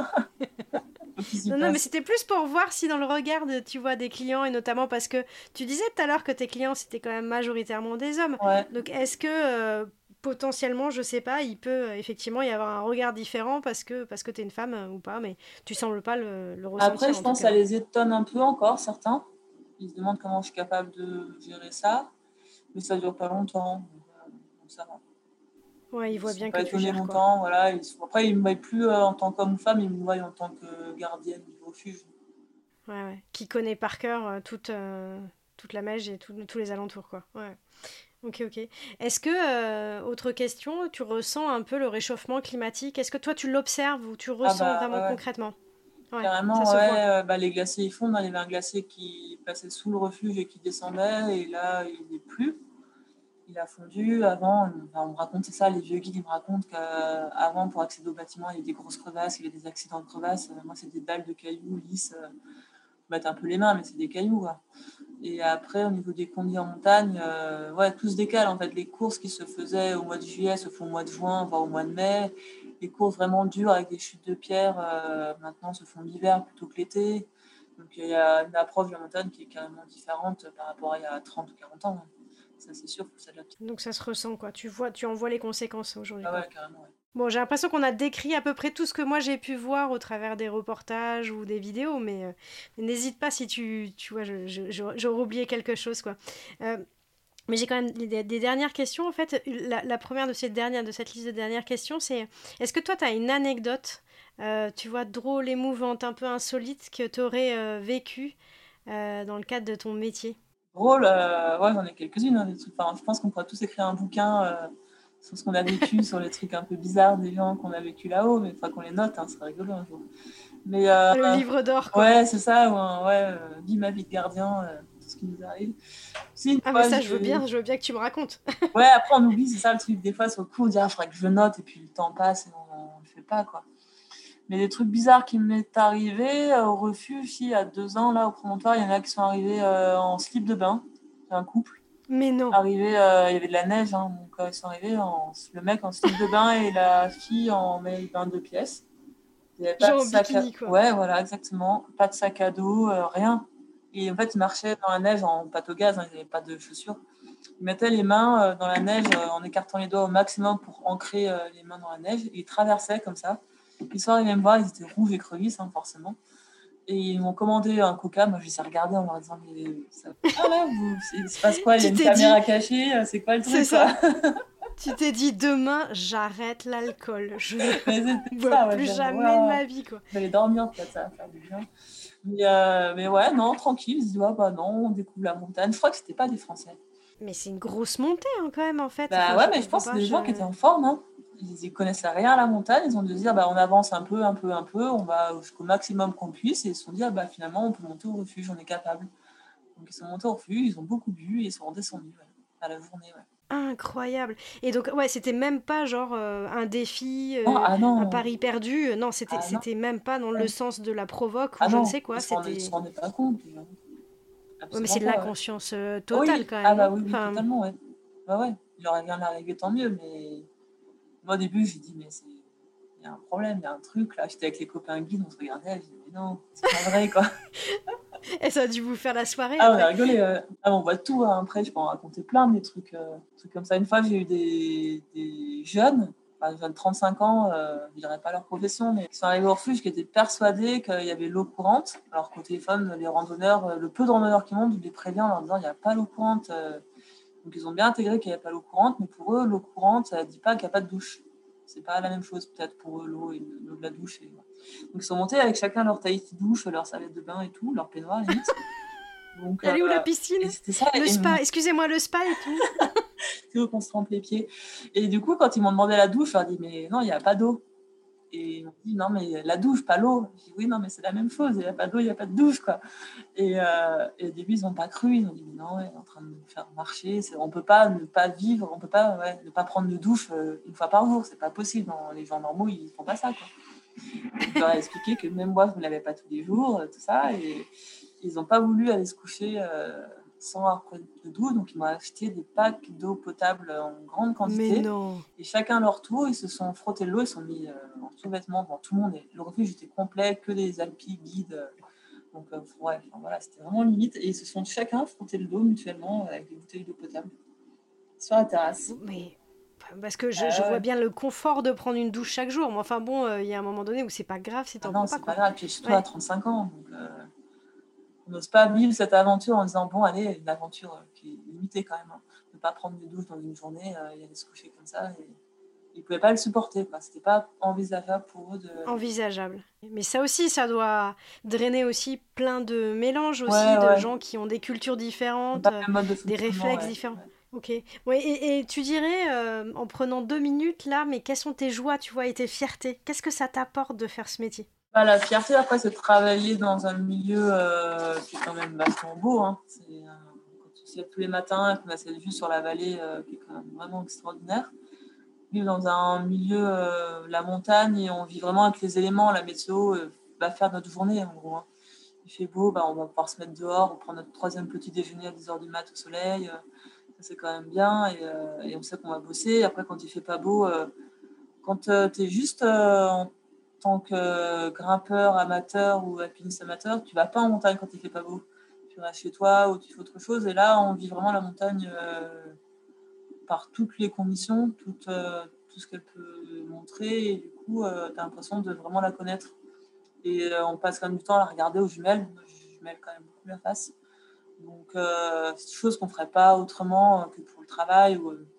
Faut qu'ils s'y Non, non, mais passent. c'était plus pour voir si dans le regard, tu vois, des clients, et notamment parce que tu disais tout à l'heure que tes clients, c'était quand même majoritairement des hommes. Ouais. Donc, est-ce que potentiellement, je sais pas, il peut effectivement y avoir un regard différent parce que t'es une femme ou pas, mais tu sembles pas le Après, ressentir je en tout pense que cas. ça les étonne un peu encore, certains. Ils se demandent comment je suis capable de gérer ça, mais ça dure pas longtemps. Donc ça va. Ouais, ils Ils voient sont bien que pas tu étonnés gères, quoi. longtemps. Voilà. Après, ils me voient plus en tant qu'homme ou femme, ils me voient en tant que gardienne du refuge. Ouais, ouais. Qui connaît par cœur toute la Meige et tous les alentours, quoi. Ouais. Ok, ok. Est-ce que, autre question, tu ressens un peu le réchauffement climatique? Est-ce que toi, tu l'observes ou tu Ah ressens bah ouais, vraiment ouais. concrètement? Ouais, ça Carrément, se voit. ouais. Bah, les glaciers ils fondent. Hein. Il y avait un glacier qui passait sous le refuge et qui descendait, et là, il n'est plus. Il a fondu. Avant, on me racontait ça, les vieux guides ils me racontent qu'avant, pour accéder au bâtiment, il y avait des grosses crevasses, il y avait des accidents de crevasses. Moi, c'est des dalles de cailloux lisses. Mettre un peu les mains, mais c'est des cailloux. Quoi. Et après, au niveau des conduits en montagne, ouais, tout se décale. En fait, les courses qui se faisaient au mois de juillet se font au mois de juin, voire au mois de mai. Les courses vraiment dures avec des chutes de pierre, maintenant se font l'hiver plutôt que l'été. Donc il y a une approche de la montagne qui est carrément différente par rapport à il y a 30 ou 40 ans. Hein. Ça, c'est sûr, faut s'adapter. Donc ça se ressent, quoi. Tu en vois les conséquences aujourd'hui, Ah quoi. ouais, carrément, ouais. Bon, j'ai l'impression qu'on a décrit à peu près tout ce que moi j'ai pu voir au travers des reportages ou des vidéos, mais n'hésite pas si tu vois, j'aurais oublié quelque chose, quoi. Euh, Mais j'ai quand même des dernières questions. En fait, la première de cette liste de dernières questions, c'est est-ce que toi, tu as une anecdote tu vois, drôles, émouvantes, un peu insolites que tu aurais vécues dans le cadre de ton métier? Drôle, ouais, j'en ai quelques-unes, hein, des trucs. Enfin, je pense qu'on pourrait tous écrire un bouquin sur ce qu'on a vécu, sur les trucs un peu bizarres des gens qu'on a vécu là-haut, mais il faudra qu'on les note, hein, ce serait rigolo un jour. Mais Le livre d'or, quoi. ouais, c'est ça, ouais, vie ma vie de gardien, tout ce qui nous arrive. Si, une Ah, mais fois, ça, je veux bien que tu me racontes. ouais, après on oublie, c'est ça le truc. Des fois, sur le coup, on dit, ah, faudrait que je note, et puis le temps passe et on le fait pas, quoi. Mais des trucs bizarres qui m'est arrivé au refuge, il y a 2 ans, là, au promontoire, il y en a qui sont arrivés en slip de bain. C'est un couple. Mais non. Arrivé, il y avait de la neige, hein, donc ils sont arrivés, le mec en slip de bain et la fille en maillot de bain 2 pièces. Il n'y avait pas de Genre en sac à... bikini, quoi. Ouais, voilà, exactement. Pas de sac à dos, rien. Et en fait, ils marchaient dans la neige en pâte au gaz, hein, ils n'avaient pas de chaussures. Ils mettaient les mains dans la neige en écartant les doigts au maximum pour ancrer les mains dans la neige. Et ils traversaient comme ça. Ils sont arrivés me voir, ils étaient rouges et crevisses, hein, forcément. Et ils m'ont commandé un coca. Moi, je les ai regardés en leur disant, mais ça va pas là, il se passe quoi? Il y a Tu une t'es dit, caméra cachée, c'est quoi le c'est truc, quoi? ça. Tu t'es dit, demain, j'arrête l'alcool. Je ne Mais c'était bois ça, ouais, plus j'avais, jamais de waouh, ma vie, quoi. je vais aller dormir, peut-être, ça va faire du bien. Mais ouais, non, tranquille, ils se disent, ouais, bah non, on découvre la montagne. Je crois que c'était pas des Français. Mais c'est une grosse montée, hein, quand même, en fait. Bah Enfin, ouais, je mais je comprends pense que c'est pas. des gens qui étaient en forme, hein. Ils connaissaient rien à la montagne, ils ont dû se dire, bah on avance un peu, un peu, un peu, on va jusqu'au maximum qu'on puisse, et ils se sont dit, ah bah finalement, on peut monter au refuge, on est capable. Donc ils sont montés au refuge, ils ont beaucoup bu, et ils sont redescendus, ouais, à la journée, ouais. Incroyable. Et donc, ouais, c'était même pas genre un défi, Non, ah un non, pari perdu. Non, ah non, c'était même pas dans le ouais. sens de la provoque ou Ah je ne non, sais quoi. ils se C'était. rendaient pas compte, les gens. Ouais, mais Absolument c'est de la pas, ouais. conscience totale Oui, quand ah même, bah non? oui, oui, Enfin, totalement, ouais. Bah ouais, il aurait rien arrivé, tant mieux, mais moi au début, j'ai dit, mais il y a un problème, il y a un truc là. J'étais avec les copains guides, on se regardait, je dis, mais non, c'est pas vrai, quoi. et ça a dû vous faire la soirée Ah, on a après. rigolé. Ah, on voit tout, hein. Après, je peux en raconter plein des trucs comme ça. Une fois, j'ai eu des jeunes, enfin, jeunes 35 ans, je ne dirais pas leur profession, mais qui sont arrivés au refuge, qui étaient persuadés qu'il y avait l'eau courante. Alors qu'au téléphone, les randonneurs, le peu de randonneurs qui montent, je les préviens en leur disant il n'y a pas l'eau courante. Donc, ils ont bien intégré qu'il n'y avait pas l'eau courante, mais pour eux, l'eau courante, ça ne dit pas qu'il n'y a pas de douche. C'est pas la même chose, peut-être, pour eux, l'eau de la douche. Donc, ils sont montés avec chacun leur Tahiti douche, leur serviette de bain et tout, leur peignoir, limite. Donc, Elle est où la piscine? et c'était ça. Le Et spa, excusez-moi, le spa et tout. c'est où qu'on se trempe les pieds. Et du coup, quand ils m'ont demandé la douche, je leur ai dit, mais non, il n'y a pas d'eau. Et ils m'ont dit, non, mais la douche, pas l'eau. J'ai dit, oui, non, mais c'est la même chose. Il n'y a pas d'eau, il n'y a pas de douche, quoi. Et au début, ils n'ont pas cru. Ils ont dit, mais non, elle est en train de nous faire marcher. On ne peut pas ne pas vivre, on ne peut pas ne pas prendre de douche une fois par jour. C'est pas possible. Non, les gens normaux, ils ne font pas ça, quoi. Je leur ai expliqué que même moi, je ne l'avais pas tous les jours, tout ça. Et ils n'ont pas voulu aller se coucher sans avoir pris de douche. Donc, ils m'ont acheté des packs d'eau potable en grande Mais quantité. non. Et chacun à leur tour, ils se sont frottés de l'eau, ils se sont mis en sous-vêtements devant tout le monde. Et le refuge était complet, que des alpis guides. Donc, ouais, enfin, voilà, c'était vraiment limite. Et ils se sont chacun frottés de l'eau mutuellement avec des bouteilles d'eau potable sur la terrasse. Mais parce que je vois Ouais. bien le confort de prendre une douche chaque jour. Mais enfin bon, il y a un moment donné où c'est pas grave si Ah t'en non, prends pas, c'est pas quoi. grave. Puis surtout à Ouais. 35 ans. Donc, on n'ose pas vivre cette aventure en disant, bon, allez, une aventure qui est limitée quand même. Hein. Ne pas prendre des douches dans une journée et aller se coucher comme ça. Et ils ne pouvaient pas le supporter, quoi. C'était pas envisageable pour eux de. Envisageable. Mais ça aussi, ça doit drainer aussi plein de mélanges Ouais, aussi, de ouais. gens qui ont des cultures C'est différentes, pas le même mode de des fonctionnement, réflexes ouais. différents. Ouais. Ok. Ouais, et tu dirais, en prenant 2 minutes là, mais quelles sont tes joies, tu vois, et tes fiertés? Qu'est-ce que ça t'apporte de faire ce métier? Bah, la fierté, après, c'est de travailler dans un milieu qui est quand même vachement beau. Hein. Quand on se lève tous les matins et qu'on a cette vue sur la vallée qui est quand même vraiment extraordinaire. Vivre dans un milieu, la montagne, et on vit vraiment avec les éléments. La météo va faire notre journée, en gros. Hein. Il fait beau, bah, on va pouvoir se mettre dehors, on prend notre troisième petit déjeuner à 10h du mat au soleil. Ça, c'est quand même bien. Et on sait qu'on va bosser. Après, quand il fait pas beau, quand tu es juste en tant que grimpeur amateur ou alpiniste amateur, tu vas pas en montagne quand il fait pas beau. Tu restes chez toi ou tu fais autre chose. Et là, on vit vraiment la montagne par toutes les conditions, tout ce qu'elle peut montrer. Et du coup, tu as l'impression de vraiment la connaître. Et on passe quand même du temps à la regarder aux jumelles. Je jumelle quand même beaucoup la face. Donc, c'est des choses qu'on ne ferait pas autrement que pour le travail.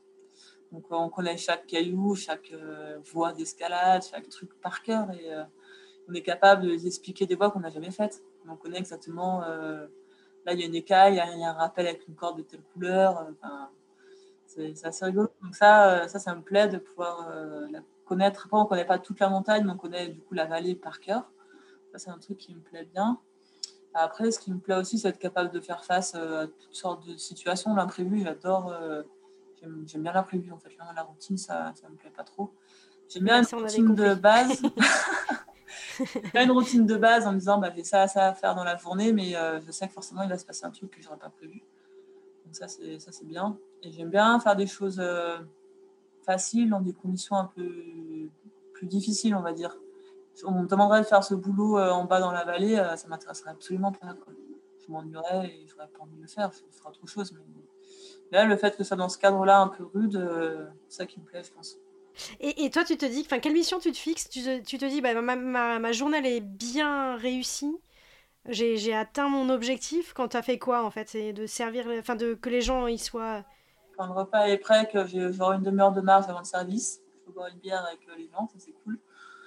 Donc, on connaît chaque caillou, chaque voie d'escalade, chaque truc par cœur. on est capable de les expliquer des voies qu'on n'a jamais faites. On connaît exactement, là, il y a une écaille, il y a un rappel avec une corde de telle couleur. C'est assez rigolo. Donc ça me plaît de pouvoir la connaître. Après, on ne connaît pas toute la montagne, mais on connaît du coup la vallée par cœur. Ça, c'est un truc qui me plaît bien. Après, ce qui me plaît aussi, c'est être capable de faire face à toutes sortes de situations. L'imprévu, j'adore. J'aime bien l'imprévu, en fait. Là, la routine, ça me plaît pas trop. J'aime bien Ouais, une ça, on avait routine de compris. base. Pas une routine de base en me disant, j'ai ça à faire dans la journée, mais je sais que forcément, il va se passer un truc que j'aurais pas prévu. Donc ça, c'est bien. Et j'aime bien faire des choses faciles dans des conditions un peu plus difficiles, on va dire. On me demanderait de faire ce boulot en bas dans la vallée, ça m'intéresserait absolument pas, quoi. Je m'ennuierais et j'aurais pas envie de le faire. Je ferais autre chose. Mais là, le fait que ce soit dans ce cadre-là un peu rude, c'est ça qui me plaît, je pense. Et toi, tu te dis, quelle mission tu te fixes? Tu te dis, ma journée, elle est bien réussie. J'ai atteint mon objectif. Quand tu as fait quoi, en fait? C'est de servir, que les gens y soient. Quand le repas est prêt, que j'aurai une demi-heure de marge avant le service, je peux boire une bière avec les gens, ça c'est cool.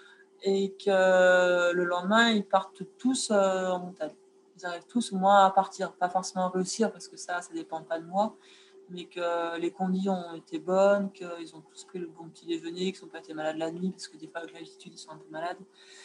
Et que le lendemain, ils partent tous en montagne. Ils arrivent tous au moins à partir, pas forcément à réussir parce que ça dépend pas de moi, mais que les conditions ont été bonnes, qu'ils ont tous pris le bon petit déjeuner, qu'ils n'ont pas été malades la nuit parce que des fois avec l'altitude ils sont un peu malades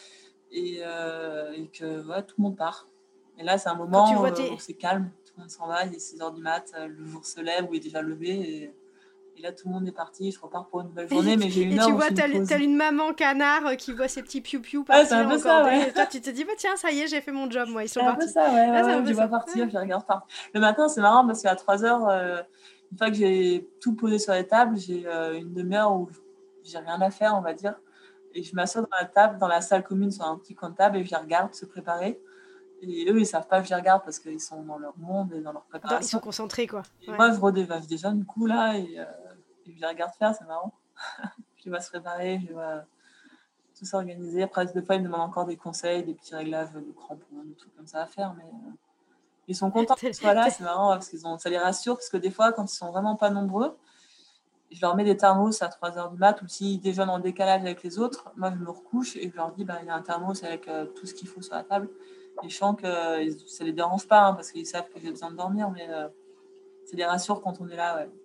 et que ouais, tout le monde part. Et là c'est un Quand tu moment vois où c'est calme, tout le monde s'en va, il est 6h du mat, le jour se lève ou est déjà levé et là tout le monde est parti, je repars pour une nouvelle journée, mais j'ai une Et heure tu où je vois, fais une pause. telle une maman canard qui voit ses petits piou-piou Ouais, c'est un partir peu en ça, cordée. ouais. Et toi, tu te dis, tiens, ça y est, j'ai fait mon job, moi, ils sont C'est un peu partis. ça, ouais, Là, c'est un je peu les vois ça. partir, je les regarde partir. Le matin, c'est marrant parce qu'à 3h, une fois que j'ai tout posé sur la table, j'ai une demi-heure où j'ai rien à faire, on va dire. Et je m'assois dans la salle commune sur un petit coin de table et je les regarde se préparer. Et eux, ils savent pas que je les regarde parce qu'ils sont dans leur monde et dans leur Ils préparation. sont concentrés, quoi. Et Ouais. moi, je redévage déjà du coup là et je les regarde faire, c'est marrant. Je les vois se préparer, je les vois tout s'organiser. Après, des fois, ils me demandent encore des conseils, des petits réglages de crampons, des trucs comme ça à faire, mais ils sont contents que je sois là, c'est marrant parce ça les rassure parce que des fois, quand ils sont vraiment pas nombreux, je leur mets des thermos à 3h du mat ou s'ils déjeunent en décalage avec les autres, moi je me recouche et je leur dis il y a un thermos avec tout ce qu'il faut sur la table. Et je sens que ça les dérange pas parce qu'ils savent que j'ai besoin de dormir, mais ça les rassure quand on est là, ouais.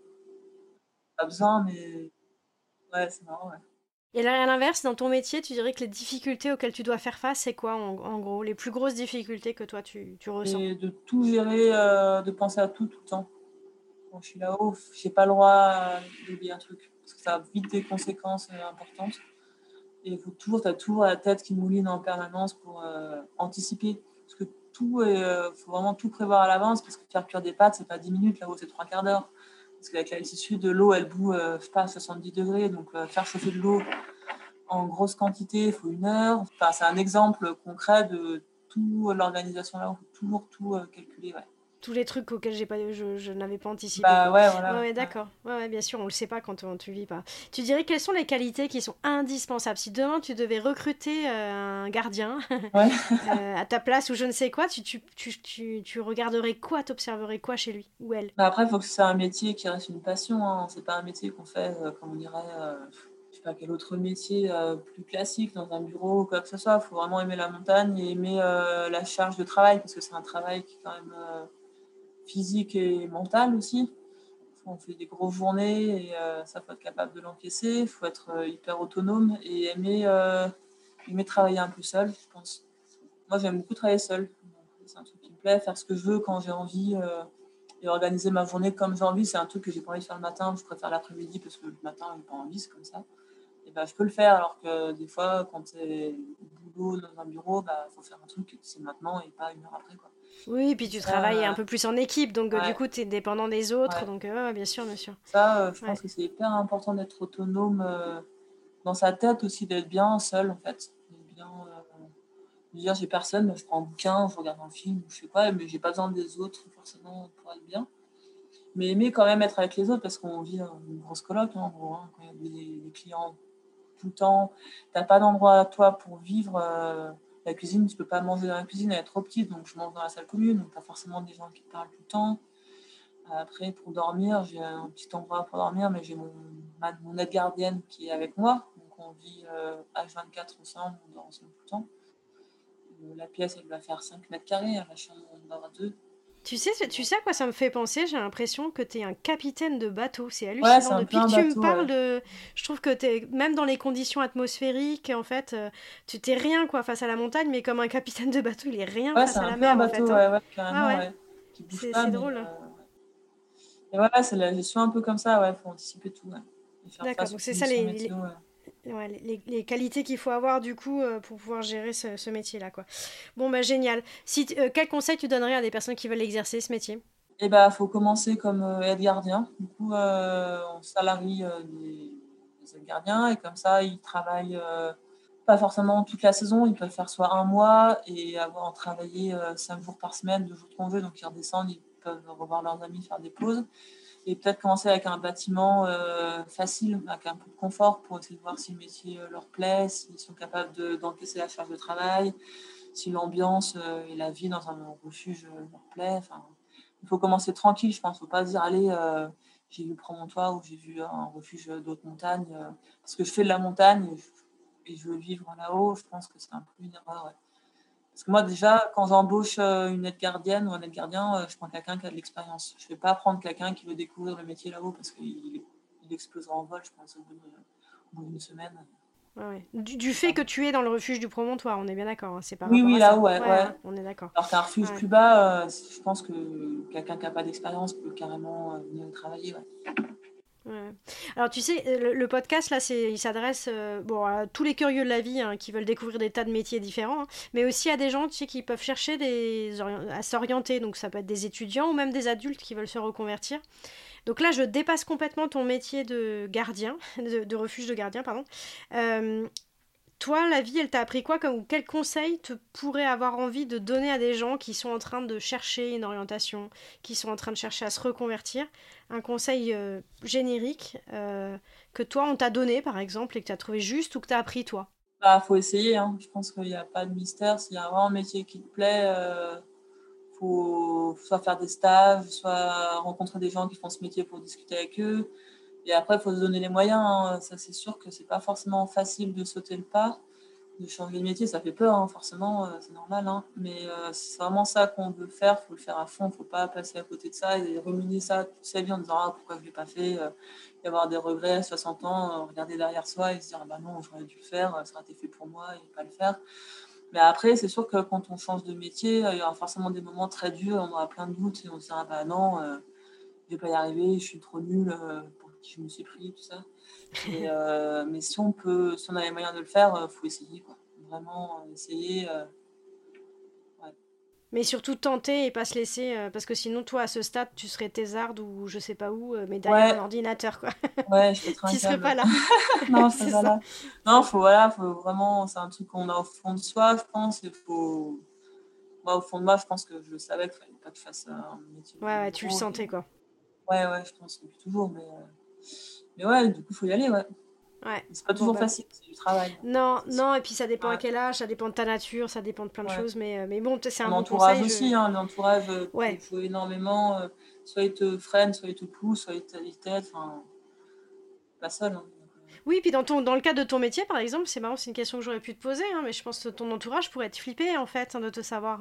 Pas besoin, mais ouais, c'est marrant, ouais. Et là, à l'inverse, dans ton métier, tu dirais que les difficultés auxquelles tu dois faire face, c'est quoi, en gros? Les plus grosses difficultés que toi, tu ressens? Et de tout gérer, de penser à tout le temps. Quand je suis là-haut, j'ai pas le droit d'oublier un truc parce que ça a vite des conséquences importantes. Et il faut t'as toujours la tête qui mouline en permanence pour anticiper. Parce que faut vraiment tout prévoir à l'avance parce que faire cuire des pâtes, c'est pas 10 minutes, là-haut, c'est 3 quarts d'heure. Parce qu'avec l'altitude, l'eau, elle bout, je sais pas, à 70 degrés. Donc, faire chauffer de l'eau en grosse quantité, il faut 1 heure. Enfin, c'est un exemple concret de toute l'organisation là-haut. Il faut toujours tout calculer, ouais. Tous les trucs auxquels je n'avais pas anticipé, Bah quoi. ouais, Ouais, voilà. ouais, Ouais. d'accord. Ouais, ouais, bien sûr, on le sait pas quand tu vis pas. Tu dirais quelles sont les qualités qui sont indispensables? Si demain tu devais recruter un gardien Ouais. à ta place ou je ne sais quoi, tu regarderais quoi, t'observerais quoi chez lui ou elle? Bah après, il faut que ce soit un métier qui reste une passion, hein. C'est pas un métier qu'on fait, comme on dirait, je sais pas quel autre métier plus classique dans un bureau ou quoi que ce soit. Il faut vraiment aimer la montagne et aimer la charge de travail parce que c'est un travail qui est quand même physique et mental aussi. On fait des grosses journées et ça, faut être capable de l'encaisser. Il faut être hyper autonome et aimer travailler un peu seul, je pense. Moi, j'aime beaucoup travailler seul. C'est un truc qui me plaît, faire ce que je veux quand j'ai envie et organiser ma journée comme j'ai envie. C'est un truc que j'ai pas envie de faire le matin, je préfère l'après-midi parce que le matin, j'ai pas envie, c'est comme ça. Et ben, je peux le faire alors que des fois, quand c'est au boulot dans un bureau, faut faire un truc, c'est maintenant et pas 1 heure après, quoi. Oui, puis Et tu travailles un ça, peu plus en équipe, donc du ouais, coup, tu es dépendant des autres. ouais. Donc, ouais, ouais, bien sûr, bien sûr. Ça, je Ouais. pense que c'est hyper important d'être autonome dans sa tête aussi, d'être bien seul en fait. D'être bien, de dire j'ai personne, je prends un bouquin, je regarde un film, je sais pas, mais j'ai pas besoin des autres forcément pour être bien. Mais aimer quand même être avec les autres parce qu'on vit une grosse coloc, hein, en gros, hein, quand il y a des clients tout le temps, t'as pas d'endroit à toi pour vivre. La cuisine, tu peux pas manger dans la cuisine, elle est trop petite, donc je mange dans la salle commune, donc t'as forcément des gens qui te parlent tout le temps. Après, pour dormir, j'ai un petit endroit pour dormir, mais j'ai mon aide gardienne qui est avec moi. Donc, on vit H24 ensemble, on dort ensemble tout le temps. La pièce, elle va faire 5 mètres carrés, la chambre, on va avoir 2. Tu sais à quoi ça me fait penser? J'ai l'impression que t'es un capitaine de bateau. C'est Ouais, c'est hallucinant. un peu Depuis que un tu me bateau, parles ouais. de... Je trouve que t'es... Même dans les conditions atmosphériques, en fait, tu t'es rien, quoi, face à la montagne, mais comme un capitaine de bateau, il est rien Ouais, c'est face à un la peu un mer, en bateau, fait, hein. ouais, ouais, Ah carrément, ouais, ouais. Qui bouge pas, c'est mais drôle. ouais. Et ouais, c'est la gestion un peu comme ça, ouais, faut anticiper tout, ouais. Et faire D'accord, face donc aux c'est ça conditions météo, ouais. ouais, les qualités qu'il faut avoir, du coup, pour pouvoir gérer ce métier-là, quoi. Bon, bah génial. Quel conseil tu donnerais à des personnes qui veulent exercer ce métier? Et bah, faut commencer comme aide-gardien. Du coup, on salarie des aides-gardiens et comme ça, ils travaillent pas forcément toute la saison. Ils peuvent faire soit un mois et avoir travaillé 5 jours par semaine, 2 jours de congé. Donc, ils redescendent, ils peuvent revoir leurs amis, faire des pauses. Et peut-être commencer avec un bâtiment facile, avec un peu de confort pour essayer de voir si le métier leur plaît, s'ils sont capables d'encaisser la charge de travail, si l'ambiance et la vie dans un refuge leur plaît. Enfin, il faut commencer tranquille, je pense. Il ne faut pas se dire, allez, j'ai vu Promontoire ou j'ai vu un refuge d'autres montagnes. Parce que je fais de la montagne et je veux vivre là-haut. Je pense que c'est un peu une erreur. Ouais. Parce que moi, déjà, quand j'embauche une aide gardienne ou un aide gardien, je prends quelqu'un qui a de l'expérience. Je ne vais pas prendre quelqu'un qui veut découvrir le métier là-haut parce qu'il explosera en vol, je pense, au bout d'une semaine. Ouais, ouais. Du fait que tu es dans le refuge du promontoire, on est bien d'accord, hein, c'est par Oui, rapport oui, à là-haut, ça. ouais, Ouais, ouais. hein, on est d'accord. Alors qu'un refuge Ouais. plus bas, je pense que quelqu'un qui n'a pas d'expérience peut carrément venir y travailler. Ouais. Ouais. Alors tu sais, le podcast là, il s'adresse bon, à tous les curieux de la vie hein, qui veulent découvrir des tas de métiers différents, hein, mais aussi à des gens tu sais, qui peuvent chercher à s'orienter. Donc ça peut être des étudiants ou même des adultes qui veulent se reconvertir. Donc là, je dépasse complètement ton métier de gardien, de refuge de gardien, pardon. Euh, Toi, la vie, elle t'a appris quoi ou quel conseil te pourrais avoir envie de donner à des gens qui sont en train de chercher une orientation, qui sont en train de chercher à se reconvertir? Un conseil générique que toi, on t'a donné, par exemple, et que tu as trouvé juste ou que tu as appris toi? Bah, faut essayer, hein. Je pense qu'il n'y a pas de mystère. S'il y a vraiment un métier qui te plaît, faut soit faire des stages, soit rencontrer des gens qui font ce métier pour discuter avec eux. Et après, il faut se donner les moyens, hein. Ça, c'est sûr que c'est pas forcément facile de sauter le pas, de changer de métier. Ça fait peur, hein, forcément, c'est normal. Hein. Mais si c'est vraiment ça qu'on veut faire, il faut le faire à fond. Il ne faut pas passer à côté de ça et ruminer ça toute sa vie en disant ah, pourquoi je ne l'ai pas fait y avoir des regrets à 60 ans, regarder derrière soi et se dire ah, bah non, j'aurais dû le faire, ça aurait été fait pour moi et pas le faire. Mais après, c'est sûr que quand on change de métier, il y aura forcément des moments très durs, on aura plein de doutes et on se dira bah non, je vais pas y arriver, je suis trop nulle, pour qui je me suis pris, tout ça. Mais si on a les moyens de le faire, faut essayer, quoi. Vraiment essayer. Ouais. Mais surtout tenter et pas se laisser, parce que sinon, toi, à ce stade, tu serais thésarde ou je sais pas où, mais derrière un Ouais, ordinateur, quoi. ouais, je pèterai un Tu serais pas câble. là. Non, je serais C'est pas ça. là. Non, C'est ça. faut vraiment, c'est un truc qu'on a au fond de soi, je pense. Moi, au fond de moi, je pense que je savais qu'il fallait pas que je fasse un métier de Ouais, ouais, tu le bureau. sentais, quoi. Ouais, ouais, je pense depuis toujours, mais ouais, du coup, il faut y aller, ouais. Ouais. C'est pas Bon, toujours bah, facile, c'est du travail, non, c'est sûr. non, et puis ça dépend à Ouais, quel âge, ça dépend de ta nature, ça dépend de plein de ouais. choses, mais bon, c'est Ton un bon entourage conseil, aussi, hein, l'entourage peut Ouais. jouer énormément. Soit il te freine, soit il te pousse, soit il t'aide. Enfin, pas seul. Hein, Oui, puis dans le cadre de ton métier, par exemple, c'est marrant, c'est une question que j'aurais pu te poser, hein, mais je pense que ton entourage pourrait être flippé, en fait, hein, de te savoir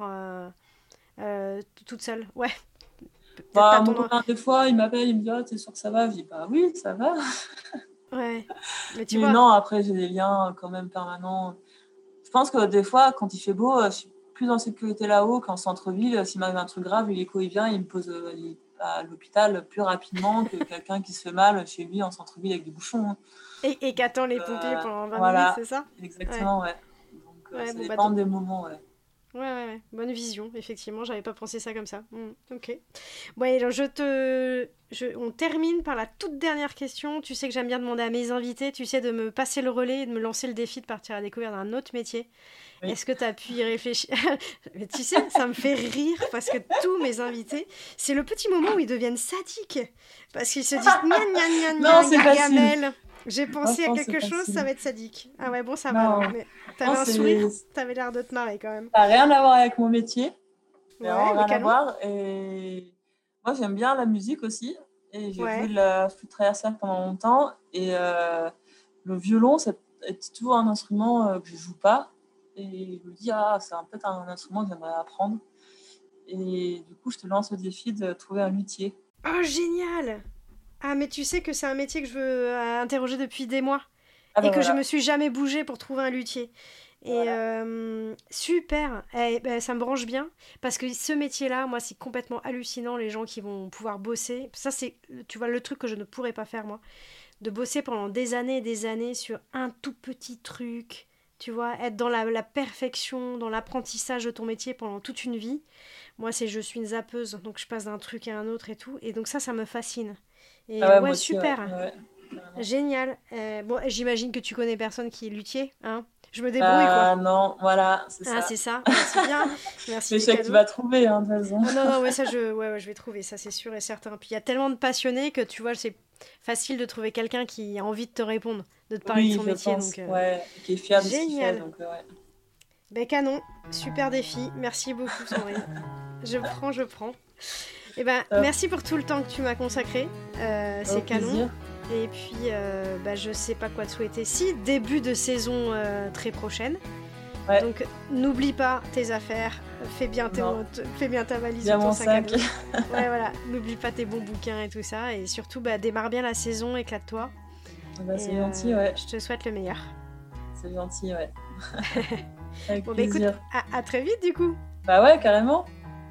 toute seule. Ouais, peut-être bah, pas mon ton... copain, des fois, il m'appelle, il me dit ah, t'es sûr que ça va? Je dis bah oui, ça va. Ouais, mais tu Mais vois, non, après, j'ai des liens quand même permanents. Je pense que des fois, quand il fait beau, je suis plus en sécurité là-haut qu'en centre-ville. S'il m'arrive un truc grave, l'hélico il vient, il me pose à l'hôpital plus rapidement que quelqu'un qui se fait mal chez lui en centre-ville avec des bouchons. Hein. et qu'attend les pompiers pendant 20 minutes, Voilà, c'est ça? Ouais, exactement, ouais. Donc ouais, ça bon, bah, dépend des moments, ouais. ouais, ouais, ouais, bonne vision, effectivement, j'avais pas pensé ça comme ça. Ok. Bon, alors on termine par la toute dernière question. Tu sais que j'aime bien demander à mes invités, tu sais, de me passer le relais et de me lancer le défi de partir à la découverte d'un autre métier. Oui. Est-ce que tu as pu y réfléchir? Mais tu sais, ça me fait rire parce que tous mes invités, c'est le petit moment où ils deviennent sadiques. Parce qu'ils se disent, gna gna gna Non, gna, c'est facile. Gargamel. J'ai Moi, je pensé à pense que c'est quelque chose, ça facile. va être sadique. Ah ouais, bon, ça va alors. Non, Mais non t'avais un sourire, t'avais l'air de te marrer quand même. ça n'a rien à voir avec mon métier. Ouais, Vraiment rien à mécano? voir. Et moi, j'aime bien la musique aussi. Et j'ai joué Ouais. de la flûte traversière pendant longtemps. Et le violon, c'est toujours un instrument que je joue pas. Et je me dis, c'est peut-être un instrument que j'aimerais apprendre. Et du coup, je te lance le défi de trouver un luthier. Oh, génial! Ah, mais tu sais que c'est un métier que je veux interroger depuis des mois. Ah Et ben que je voilà. me suis jamais bougée pour trouver un luthier. Et Voilà. super, ça me branche bien parce que ce métier-là, moi, c'est complètement hallucinant les gens qui vont pouvoir bosser. Ça, c'est, tu vois, le truc que je ne pourrais pas faire moi, de bosser pendant des années et des années sur un tout petit truc. Tu vois, être dans la perfection, dans l'apprentissage de ton métier pendant toute une vie. Moi, je suis une zappeuse, donc je passe d'un truc à un autre et tout. Et donc ça me fascine. Et Ah ouais, ouais, moi aussi, ouais. super. Ouais, carrément. Génial. Bon, j'imagine que tu connais personne qui est luthier, hein? Je me débrouille, quoi. Bah non, voilà, c'est Ah, ça. c'est ça. Merci bien. Merci Mais je des sais que tu cadeaux. vas trouver, hein, de toute façon. Ah non, non, ouais, ouais, je vais trouver, ça c'est sûr et certain. Puis il y a tellement de passionnés que tu vois, c'est facile de trouver quelqu'un qui a envie de te répondre, de te parler de Oui, son je métier. pense. Donc, Ouais, qui est fier de ce qu'il fait, génial. donc ouais. Ben canon, super défi. Merci beaucoup, Sandrine. Je prends. Eh ben, Top. merci pour tout le temps que tu m'as consacré. Au C'est canon. plaisir. Et puis, je sais pas quoi te souhaiter. Si, début de saison très prochaine. Ouais. Donc, n'oublie pas tes affaires. Fais bien ta valise Bien ou ton mon sac à sac. dos. Ouais, voilà. N'oublie pas tes bons bouquins et tout ça. Et surtout, démarre bien la saison, éclate-toi. Bah, c'est Et gentil, ouais. je te souhaite le meilleur. C'est gentil, ouais. Avec Bon, bah écoute, plaisir. à très vite du coup. Bah ouais, carrément.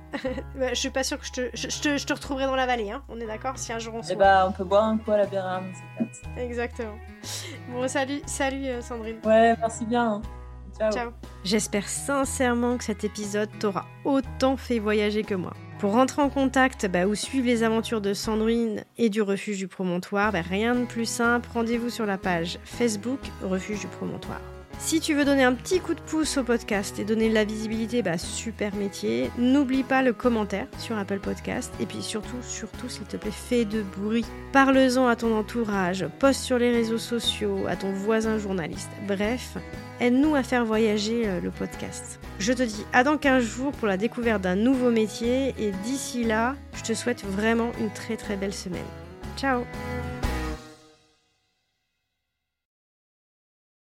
Je suis pas sûre que je te retrouverai dans la vallée, hein. On est d'accord si un jour on se Et voit. bah, on peut boire un coup à la bière, c'est clair. Exactement. Bon, salut Sandrine. Ouais, merci bien. Hein. Ciao. Ciao. J'espère sincèrement que cet épisode t'aura autant fait voyager que moi. Pour rentrer en contact ou suivre les aventures de Sandrine et du Refuge du Promontoire, rien de plus simple, rendez-vous sur la page Facebook Refuge du Promontoire. Si tu veux donner un petit coup de pouce au podcast et donner de la visibilité, super métier, n'oublie pas le commentaire sur Apple Podcast et puis surtout, s'il te plaît, fais de bruit. Parle-en à ton entourage, poste sur les réseaux sociaux, à ton voisin journaliste. Bref, aide-nous à faire voyager le podcast. Je te dis à dans 15 jours pour la découverte d'un nouveau métier et d'ici là, je te souhaite vraiment une très très belle semaine. Ciao!